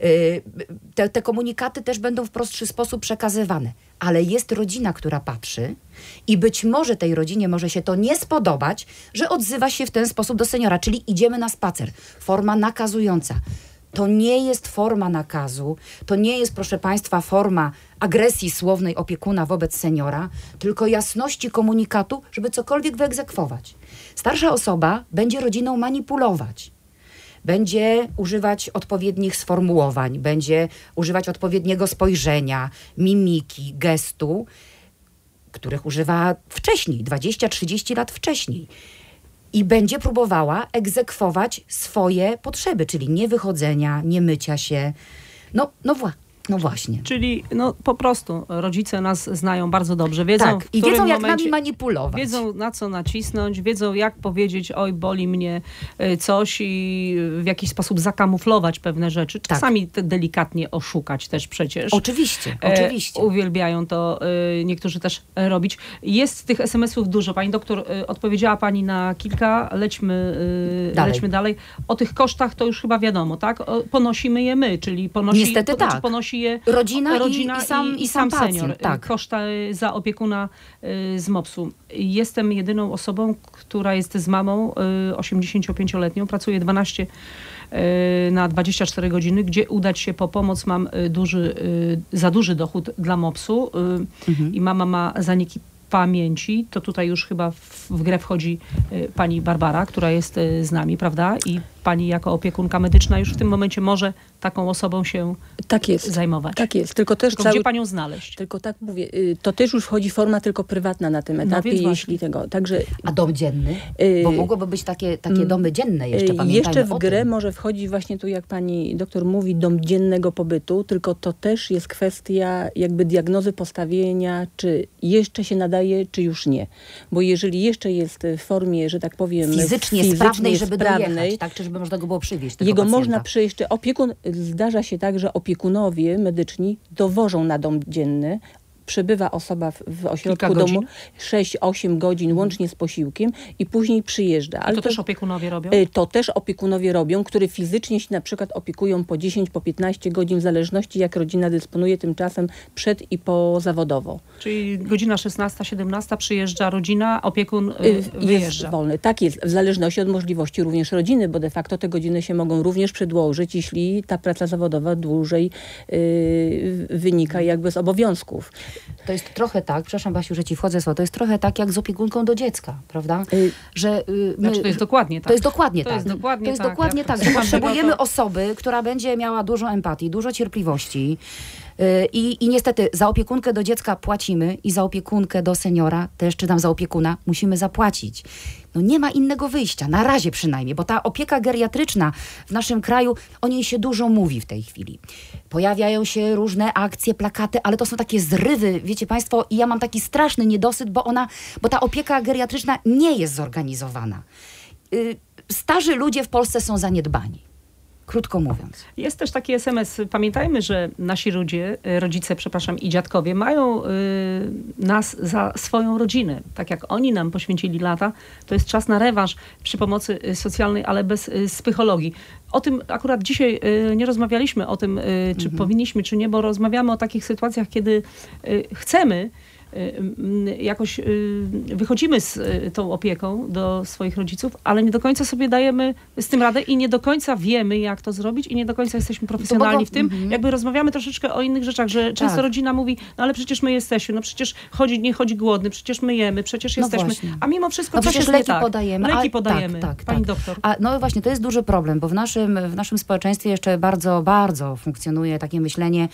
Te, te komunikaty też będą w prostszy sposób przekazywane. Ale jest rodzina, która patrzy i być może tej rodzinie może się to nie spodobać, że odzywa się w ten sposób do seniora, czyli idziemy na spacer. Forma nakazująca. To nie jest forma nakazu, to nie jest, proszę Państwa, forma agresji słownej opiekuna wobec seniora, tylko jasności komunikatu, żeby cokolwiek wyegzekwować. Starsza osoba będzie rodziną manipulować. Będzie używać odpowiednich sformułowań, będzie używać odpowiedniego spojrzenia, mimiki, gestu, których używa wcześniej, dwadzieścia trzydzieści lat wcześniej. I będzie próbowała egzekwować swoje potrzeby, czyli nie wychodzenia, nie mycia się. No, no, wła- no właśnie. Czyli no, po prostu rodzice nas znają bardzo dobrze. Wiedzą, tak, i wiedzą jak nami manipulować. Wiedzą na co nacisnąć, wiedzą jak powiedzieć, oj boli mnie coś i w jakiś sposób zakamuflować pewne rzeczy. Czasami tak. delikatnie oszukać też przecież. Oczywiście, e, oczywiście. Uwielbiają to e, niektórzy też robić. Jest tych es em esów dużo. Pani doktor, e, odpowiedziała pani na kilka. Lećmy e, dalej. lećmy dalej. O tych kosztach to już chyba wiadomo, tak? O, ponosimy je my, czyli ponosi, Niestety po, tak. ponosi je rodzina, rodzina i, i sam, i, i sam senior. pacjent. Tak. Koszta za opiekuna z mopsu. Jestem jedyną osobą, która jest z mamą osiemdziesięciopięcioletnią. Pracuję dwanaście na dwadzieścia cztery godziny, gdzie udać się po pomoc mam duży, za duży dochód dla mopsu mhm. i mama ma zaniki pamięci, to tutaj już chyba w, w grę wchodzi y, pani Barbara, która jest y, z nami, prawda? I pani jako opiekunka medyczna już w tym momencie może taką osobą się tak jest. zajmować. Tak jest. Tylko też tylko cały... gdzie panią znaleźć? Tylko tak mówię, y, to też już wchodzi forma tylko prywatna na tym etapie, no, jeśli tego. Także, A dom dzienny? Y, Bo mogłoby być takie, takie domy dzienne jeszcze, pamiętajmy Jeszcze w o grę tym. może wchodzi właśnie tu, jak pani doktor mówi, dom dziennego pobytu, tylko to też jest kwestia jakby diagnozy postawienia, czy jeszcze się nadaje, czy już nie. Bo jeżeli jeszcze jest w formie, że tak powiem, fizycznie, fizycznie sprawnej, żeby sprawnej, dojechać, tak, czy żeby można go było przywieźć tego jego pacjenta. można przywieźć. Opiekun, zdarza się tak, że opiekunowie medyczni dowożą na dom dzienny. Przebywa osoba w, w ośrodku domu sześć osiem godzin mhm. łącznie z posiłkiem i później przyjeżdża. Ale to, to też opiekunowie robią? To też opiekunowie robią, które fizycznie się na przykład opiekują po dziesięć, po piętnaście godzin, w zależności jak rodzina dysponuje tym czasem przed i po zawodowo. Czyli godzina szesnasta, siedemnasta przyjeżdża rodzina, opiekun y, wyjeżdża. Jest wolny. Tak jest, w zależności od możliwości również rodziny, bo de facto te godziny się mogą również przedłożyć, jeśli ta praca zawodowa dłużej y, wynika jakby z obowiązków. To jest trochę tak, przepraszam Basiu, że ci wchodzę słowo, to jest trochę tak jak z opiekunką do dziecka, prawda? Że y, my, znaczy to jest dokładnie tak. To jest dokładnie to tak. Jest dokładnie to jest tak. dokładnie ja tak, że potrzebujemy osoby, która będzie miała dużo empatii, dużo cierpliwości yy, i, i niestety za opiekunkę do dziecka płacimy i za opiekunkę do seniora też, czy tam za opiekuna, musimy zapłacić. No nie ma innego wyjścia, na razie przynajmniej, bo ta opieka geriatryczna w naszym kraju, o niej się dużo mówi w tej chwili. Pojawiają się różne akcje, plakaty, ale to są takie zrywy, wiecie Państwo, i ja mam taki straszny niedosyt, bo ona, bo ta opieka geriatryczna nie jest zorganizowana. Yy, starzy ludzie w Polsce są zaniedbani. Krótko mówiąc. Jest też taki es em es. Pamiętajmy, że nasi ludzie, rodzice, przepraszam, i dziadkowie mają y, nas za swoją rodzinę. Tak jak oni nam poświęcili lata, to jest czas na rewanż przy pomocy socjalnej, ale bez y, psychologii. O tym akurat dzisiaj y, nie rozmawialiśmy, o tym, y, czy mhm. powinniśmy, czy nie, bo rozmawiamy o takich sytuacjach, kiedy y, chcemy jakoś wychodzimy z tą opieką do swoich rodziców, ale nie do końca sobie dajemy z tym radę i nie do końca wiemy, jak to zrobić i nie do końca jesteśmy profesjonalni mogą... w tym. Mm-hmm. Jakby rozmawiamy troszeczkę o innych rzeczach, że tak. często rodzina mówi, no ale przecież my jesteśmy, no przecież chodzi, nie chodzi głodny, przecież my jemy, przecież no jesteśmy. Właśnie. A mimo wszystko no coś jest leki nie tak. podajemy. Leki a, podajemy, tak, tak, pani tak. doktor. A, no właśnie, to jest duży problem, bo w naszym, w naszym społeczeństwie jeszcze bardzo, bardzo funkcjonuje takie myślenie,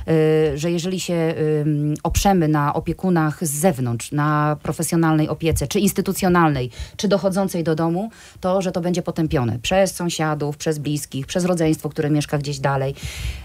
y, że jeżeli się y, oprzemy na opiekunach z zewnątrz, na profesjonalnej opiece, czy instytucjonalnej, czy dochodzącej do domu, to, że to będzie potępione przez sąsiadów, przez bliskich, przez rodzeństwo, które mieszka gdzieś dalej.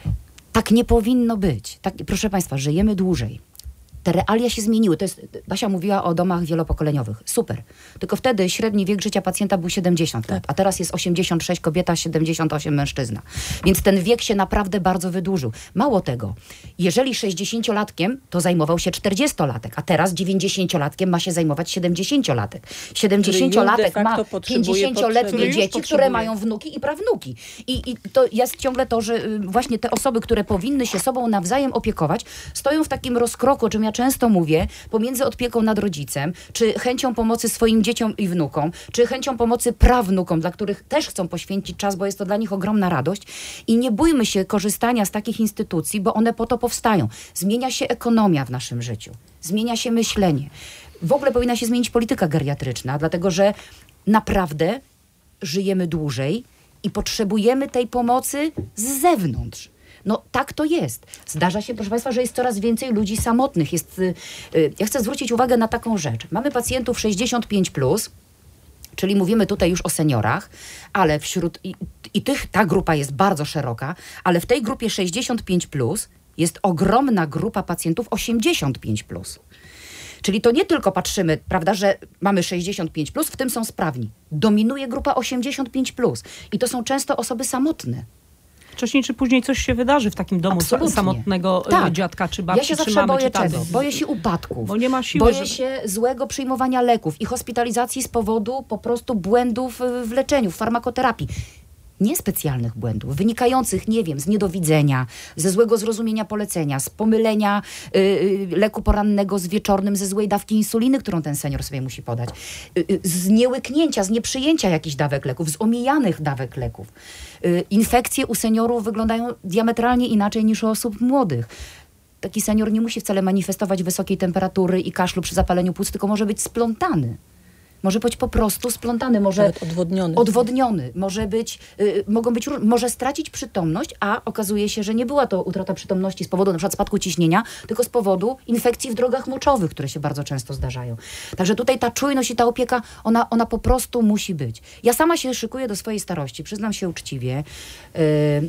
Tak nie powinno być. Tak, proszę Państwa, żyjemy dłużej. Te realia się zmieniły. To jest, Basia mówiła o domach wielopokoleniowych. Super. Tylko wtedy średni wiek życia pacjenta był siedemdziesiąt lat, a teraz jest osiemdziesiąt sześć kobieta, siedemdziesiąt osiem mężczyzna. Więc ten wiek się naprawdę bardzo wydłużył. Mało tego, jeżeli sześćdziesięciolatkiem, to zajmował się czterdziestolatek, a teraz dziewięćdziesięciolatkiem ma się zajmować siedemdziesięciolatek. siedemdziesięciolatek ma pięćdziesięcioletnie dzieci, które mają wnuki i prawnuki. I, I to jest ciągle to, że właśnie te osoby, które powinny się sobą nawzajem opiekować, stoją w takim rozkroku, o czym ja często mówię, pomiędzy opieką nad rodzicem, czy chęcią pomocy swoim dzieciom i wnukom, czy chęcią pomocy prawnukom, dla których też chcą poświęcić czas, bo jest to dla nich ogromna radość. I nie bójmy się korzystania z takich instytucji, bo one po to powstają. Zmienia się ekonomia w naszym życiu. Zmienia się myślenie. W ogóle powinna się zmienić polityka geriatryczna, dlatego że naprawdę żyjemy dłużej i potrzebujemy tej pomocy z zewnątrz. No tak to jest. Zdarza się, proszę Państwa, że jest coraz więcej ludzi samotnych. Jest, y, y, ja chcę zwrócić uwagę na taką rzecz. Mamy pacjentów sześćdziesiąt pięć plus, czyli mówimy tutaj już o seniorach, ale wśród, i, i tych, ta grupa jest bardzo szeroka, ale w tej grupie sześćdziesiąt pięć plus jest ogromna grupa pacjentów osiemdziesiąt pięć plus. Czyli to nie tylko patrzymy, prawda, że mamy sześćdziesiąt pięć plus, w tym są sprawni. Dominuje grupa osiemdziesiąt pięć plus i to są często osoby samotne. Wcześniej czy później coś się wydarzy w takim domu Absolutnie. samotnego tak. dziadka czy babci, Ja się czy zawsze mamy, boję czy taty. czego? Boję się upadków. Bo nie ma siły. Boję żeby... się złego przyjmowania leków i hospitalizacji z powodu po prostu błędów w leczeniu, w farmakoterapii. Niespecjalnych błędów, wynikających, nie wiem, z niedowidzenia, ze złego zrozumienia polecenia, z pomylenia y, y, leku porannego z wieczornym, ze złej dawki insuliny, którą ten senior sobie musi podać, y, y, z niełyknięcia, z nieprzyjęcia jakichś dawek leków, z omijanych dawek leków. Y, infekcje u seniorów wyglądają diametralnie inaczej niż u osób młodych. Taki senior nie musi wcale manifestować wysokiej temperatury i kaszlu przy zapaleniu płuc, tylko może być splątany. Może być po prostu splątany, może Nawet odwodniony. odwodniony, może być, y, mogą być, może stracić przytomność, a okazuje się, że nie była to utrata przytomności z powodu na przykład spadku ciśnienia, tylko z powodu infekcji w drogach moczowych, które się bardzo często zdarzają. Także tutaj ta czujność i ta opieka, ona, ona po prostu musi być. Ja sama się szykuję do swojej starości, przyznam się uczciwie. Yy,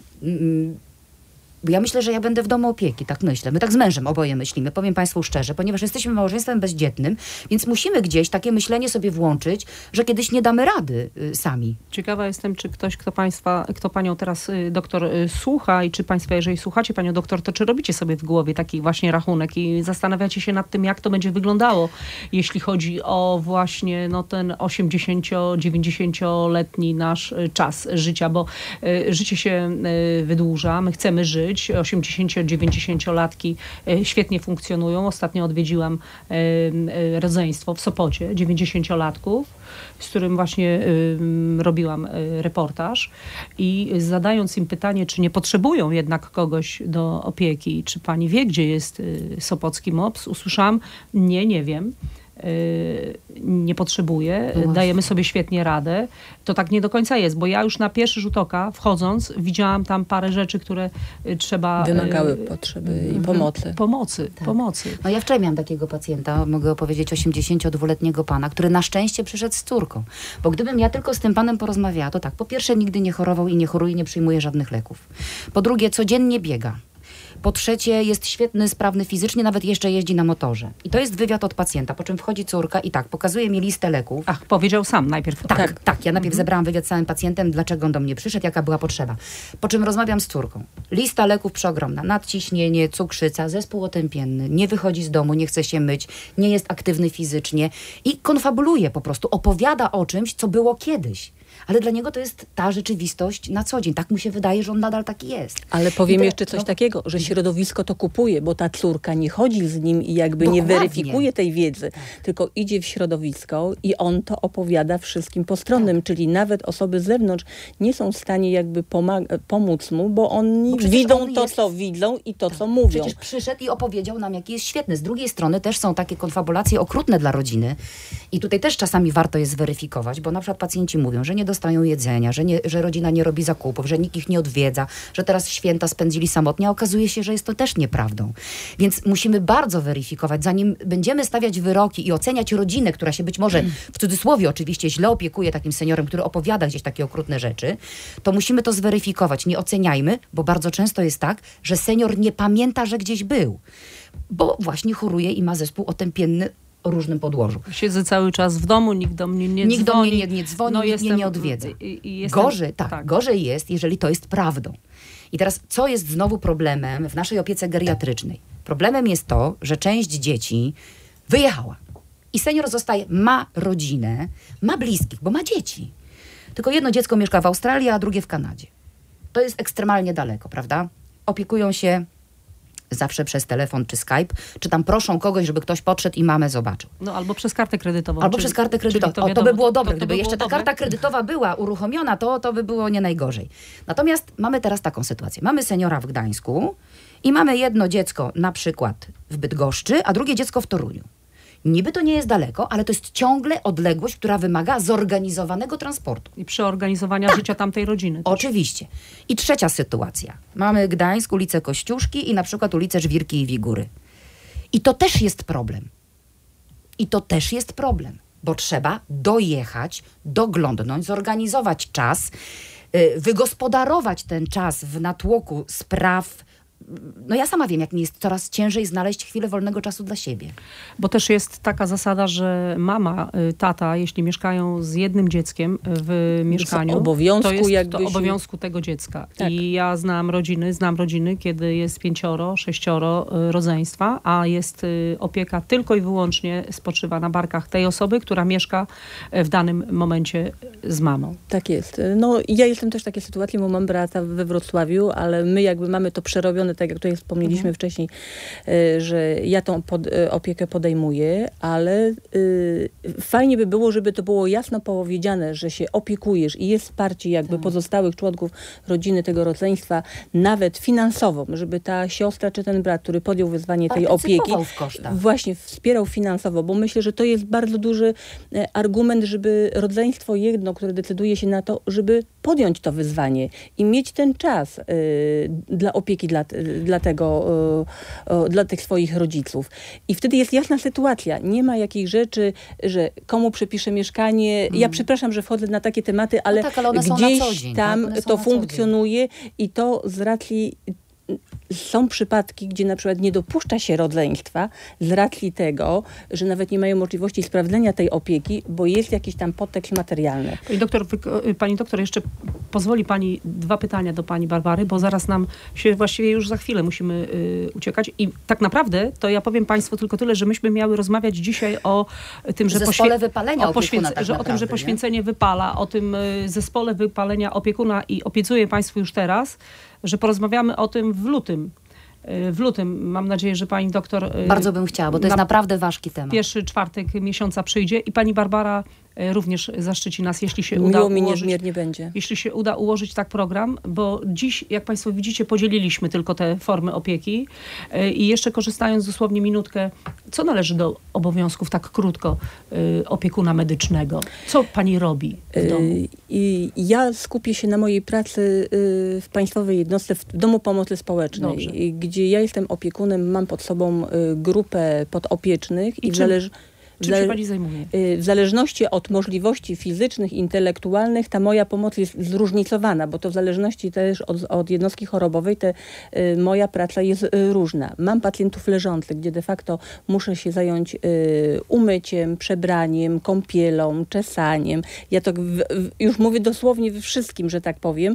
yy, Ja myślę, że ja będę w domu opieki, tak myślę. My tak z mężem oboje myślimy, powiem Państwu szczerze, ponieważ jesteśmy małżeństwem bezdzietnym, więc musimy gdzieś takie myślenie sobie włączyć, że kiedyś nie damy rady y, sami. Ciekawa jestem, czy ktoś, kto Państwa, kto Panią teraz y, doktor y, słucha i czy Państwo, jeżeli słuchacie Panią doktor, to czy robicie sobie w głowie taki właśnie rachunek i zastanawiacie się nad tym, jak to będzie wyglądało, jeśli chodzi o właśnie no, ten osiemdziesięcio-dziewięćdziesięcioletni nasz y, czas życia, bo y, życie się y, wydłuża, my chcemy żyć, osiemdziesięcio-dziewięćdziesięciolatki świetnie funkcjonują. Ostatnio odwiedziłam rodzeństwo w Sopocie, dziewięćdziesięciolatków, z którym właśnie robiłam reportaż i zadając im pytanie, czy nie potrzebują jednak kogoś do opieki, czy pani wie, gdzie jest Sopocki MOPS, usłyszałam, nie, nie wiem. Nie potrzebuje, no dajemy sobie świetnie radę. To tak nie do końca jest, bo ja już na pierwszy rzut oka wchodząc widziałam tam parę rzeczy, które trzeba... Wymagały potrzeby i pomocy. Pomocy, tak. pomocy. No ja wczoraj miałam takiego pacjenta, mogę opowiedzieć, osiemdziesięciodwuletniego pana, który na szczęście przyszedł z córką. Bo gdybym ja tylko z tym panem porozmawiała, to tak, po pierwsze nigdy nie chorował i nie choruje, nie przyjmuje żadnych leków. Po drugie, codziennie biega. Po trzecie, jest świetny, sprawny fizycznie, nawet jeszcze jeździ na motorze. I to jest wywiad od pacjenta, po czym wchodzi córka i tak, pokazuje mi listę leków. Ach, powiedział sam najpierw. Tak, tak, tak. Ja najpierw mhm. zebrałam wywiad z całym pacjentem, dlaczego on do mnie przyszedł, jaka była potrzeba. Po czym rozmawiam z córką. Lista leków przeogromna. Nadciśnienie, cukrzyca, zespół otępienny, nie wychodzi z domu, nie chce się myć, nie jest aktywny fizycznie i konfabuluje po prostu, opowiada o czymś, co było kiedyś. ale dla niego to jest ta rzeczywistość na co dzień. Tak mu się wydaje, że on nadal taki jest. Ale powiem te, jeszcze coś no, takiego, że środowisko to kupuje, bo ta córka nie chodzi z nim i jakby Dokładnie. nie weryfikuje tej wiedzy, tak. tylko idzie w środowisko i on to opowiada wszystkim postronnym, tak. czyli nawet osoby z zewnątrz nie są w stanie jakby pomag- pomóc mu, bo oni bo widzą on to, jest... co widzą i to, tak. co mówią. Przecież przyszedł i opowiedział nam, jaki jest świetny. Z drugiej strony też są takie konfabulacje okrutne dla rodziny i tutaj też czasami warto je zweryfikować, bo na przykład pacjenci mówią, że nie dostają jedzenia, że, nie, że rodzina nie robi zakupów, że nikt ich nie odwiedza, że teraz święta spędzili samotnie, a okazuje się, że jest to też nieprawdą. Więc musimy bardzo weryfikować, zanim będziemy stawiać wyroki i oceniać rodzinę, która się być może, w cudzysłowie oczywiście, źle opiekuje takim seniorem, który opowiada gdzieś takie okrutne rzeczy, to musimy to zweryfikować. Nie oceniajmy, bo bardzo często jest tak, że senior nie pamięta, że gdzieś był, bo właśnie choruje i ma zespół otępienny o różnym podłożu. Siedzę cały czas w domu, nikt do mnie nie nikt dzwoni. Nikt do mnie nie, nie dzwoni, no nikt jestem, mnie nie odwiedza. I, i jestem, gorzej, tak, tak, gorzej jest, jeżeli to jest prawdą. I teraz, co jest znowu problemem w naszej opiece geriatrycznej? Problemem jest to, że część dzieci wyjechała. I senior zostaje, ma rodzinę, ma bliskich, bo ma dzieci. Tylko jedno dziecko mieszka w Australii, a drugie w Kanadzie. To jest ekstremalnie daleko, prawda? Opiekują się zawsze przez telefon czy Skype, czy tam proszą kogoś, żeby ktoś podszedł i mamę zobaczył. No albo przez kartę kredytową. Albo czyli, przez kartę kredytową. To, o, to by było dobre. To, to Gdyby by jeszcze ta dobre. karta kredytowa była uruchomiona, to, to by było nie najgorzej. Natomiast mamy teraz taką sytuację. Mamy seniora w Gdańsku i mamy jedno dziecko na przykład w Bydgoszczy, a drugie dziecko w Toruniu. Niby to nie jest daleko, ale to jest ciągle odległość, która wymaga zorganizowanego transportu. I przeorganizowania tak. życia tamtej rodziny. Też. Oczywiście. I trzecia sytuacja. Mamy Gdańsk, ulicę Kościuszki i na przykład ulicę Żwirki i Wigury. I to też jest problem. I to też jest problem, bo trzeba dojechać, doglądnąć, zorganizować czas, yy, wygospodarować ten czas w natłoku spraw. No ja sama wiem, jak mi jest coraz ciężej znaleźć chwilę wolnego czasu dla siebie. Bo też jest taka zasada, że mama, tata, jeśli mieszkają z jednym dzieckiem w mieszkaniu, obowiązku to jest jakby to się... obowiązku tego dziecka. Tak. I ja znam rodziny, znam rodziny, kiedy jest pięcioro, sześcioro rodzeństwa, a jest opieka tylko i wyłącznie spoczywa na barkach tej osoby, która mieszka w danym momencie z mamą. Tak jest. No ja jestem też w takiej sytuacji, bo mam brata we Wrocławiu, ale my jakby mamy to przerobione, tak jak tutaj wspomnieliśmy mhm. wcześniej, że ja tą pod, opiekę podejmuję, ale y, fajnie by było, żeby to było jasno powiedziane, że się opiekujesz i jest wsparcie jakby tak. pozostałych członków rodziny tego rodzeństwa, nawet finansowo, żeby ta siostra czy ten brat, który podjął wyzwanie tej opieki, w kosztach. właśnie wspierał finansowo, bo myślę, że to jest bardzo duży argument, żeby rodzeństwo jedno, które decyduje się na to, żeby podjąć to wyzwanie i mieć ten czas y, dla opieki dla Dla, tego, dla tych swoich rodziców. I wtedy jest jasna sytuacja. Nie ma jakichś rzeczy, że komu przepiszę mieszkanie. Hmm. Ja przepraszam, że wchodzę na takie tematy, ale, no tak, ale gdzieś dzień, tam tak? to funkcjonuje i to z racji... Są przypadki, gdzie na przykład nie dopuszcza się rodzeństwa z racji tego, że nawet nie mają możliwości sprawdzenia tej opieki, bo jest jakiś tam podtekst materialny. Pani doktor, pani doktor, jeszcze pozwoli pani dwa pytania do pani Barbary, bo zaraz nam się właściwie już za chwilę musimy y, uciekać. I tak naprawdę to ja powiem państwu tylko tyle, że myśmy miały rozmawiać dzisiaj o tym, że, zespole poświę- wypalenia o, poświęc- tak że naprawdę, o tym, że poświęcenie nie? wypala, o tym y, zespole wypalenia opiekuna i obiecuję państwu już teraz, że porozmawiamy o tym w lutym. W lutym mam nadzieję, że pani doktor... Bardzo bym chciała, bo to jest na naprawdę ważki temat. Pierwszy czwartek miesiąca przyjdzie i pani Barbara również zaszczyci nas, jeśli się Miło uda mi ułożyć, niezmiernie będzie. Jeśli się uda ułożyć tak program, bo dziś, jak państwo widzicie, podzieliliśmy tylko te formy opieki i jeszcze korzystając dosłownie minutkę, co należy do obowiązków, tak krótko, opiekuna medycznego? Co pani robi w domu? I ja skupię się na mojej pracy w państwowej jednostce, w Domu Pomocy Społecznej, Dobrze. gdzie ja jestem opiekunem, mam pod sobą grupę podopiecznych i, i w zależy... Czym się pani zajmuje? W zależności od możliwości fizycznych, intelektualnych, ta moja pomoc jest zróżnicowana, bo to w zależności też od, od jednostki chorobowej te, y, moja praca jest y, różna. Mam pacjentów leżących, gdzie de facto muszę się zająć y, umyciem, przebraniem, kąpielą, czesaniem. Ja to w, w, już mówię dosłownie we wszystkim, że tak powiem.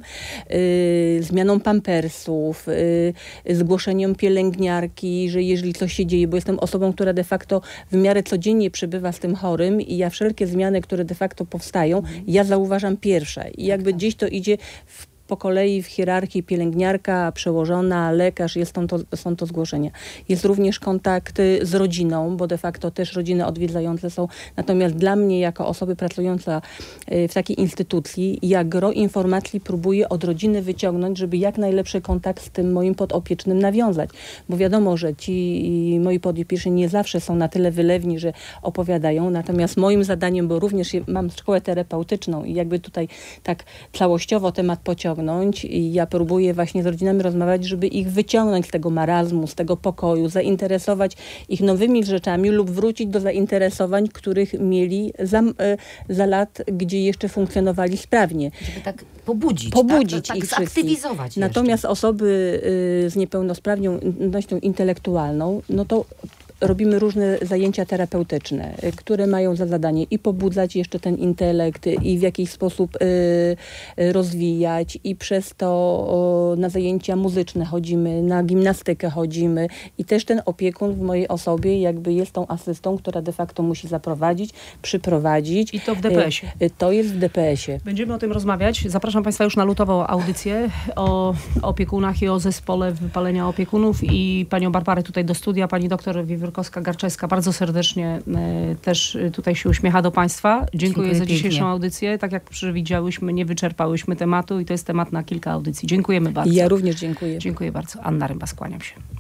Y, zmianą pampersów, y, zgłoszeniem pielęgniarki, że jeżeli coś się dzieje, bo jestem osobą, która de facto w miarę codziennie przebywa z tym chorym i ja wszelkie zmiany, które de facto powstają, ja zauważam pierwsze. I jakby gdzieś to idzie w po kolei w hierarchii pielęgniarka, przełożona, lekarz, jest są to, są to zgłoszenia. Jest również kontakt z rodziną, bo de facto też rodziny odwiedzające są. Natomiast dla mnie, jako osoby pracująca w takiej instytucji, ja gro informacji próbuję od rodziny wyciągnąć, żeby jak najlepszy kontakt z tym moim podopiecznym nawiązać. Bo wiadomo, że ci moi podopieczni nie zawsze są na tyle wylewni, że opowiadają. Natomiast moim zadaniem, bo również mam szkołę terapeutyczną i jakby tutaj tak całościowo temat pociągnąć, i ja próbuję właśnie z rodzinami rozmawiać, żeby ich wyciągnąć z tego marazmu, z tego pokoju, zainteresować ich nowymi rzeczami lub wrócić do zainteresowań, których mieli za, za lat, gdzie jeszcze funkcjonowali sprawnie. Żeby tak pobudzić, pobudzić tak? ich tak zaktywizować wszystkich. Natomiast osoby y, z niepełnosprawnością intelektualną, no to robimy różne zajęcia terapeutyczne, które mają za zadanie i pobudzać jeszcze ten intelekt, i w jakiś sposób y, rozwijać, i przez to o, na zajęcia muzyczne chodzimy, na gimnastykę chodzimy i też ten opiekun w mojej osobie jakby jest tą asystą, która de facto musi zaprowadzić, przyprowadzić. I to w D P S-ie. Y, to jest w D P S-ie. Będziemy o tym rozmawiać. Zapraszam Państwa już na lutową audycję o opiekunach i o zespole wypalenia opiekunów i panią Barbarę tutaj do studia, pani doktor Wiewiórkowska-Garczeska bardzo serdecznie y, też tutaj się uśmiecha do Państwa. Dziękuję, Dziękuję za dzisiejszą pięknie. audycję. Tak jak przewidziałyśmy, nie wyczerpałyśmy tematu i to jest temat na kilka audycji. Dziękujemy bardzo. Ja również dziękuję. Dziękuję bardzo. Anna Rymba, skłaniam się.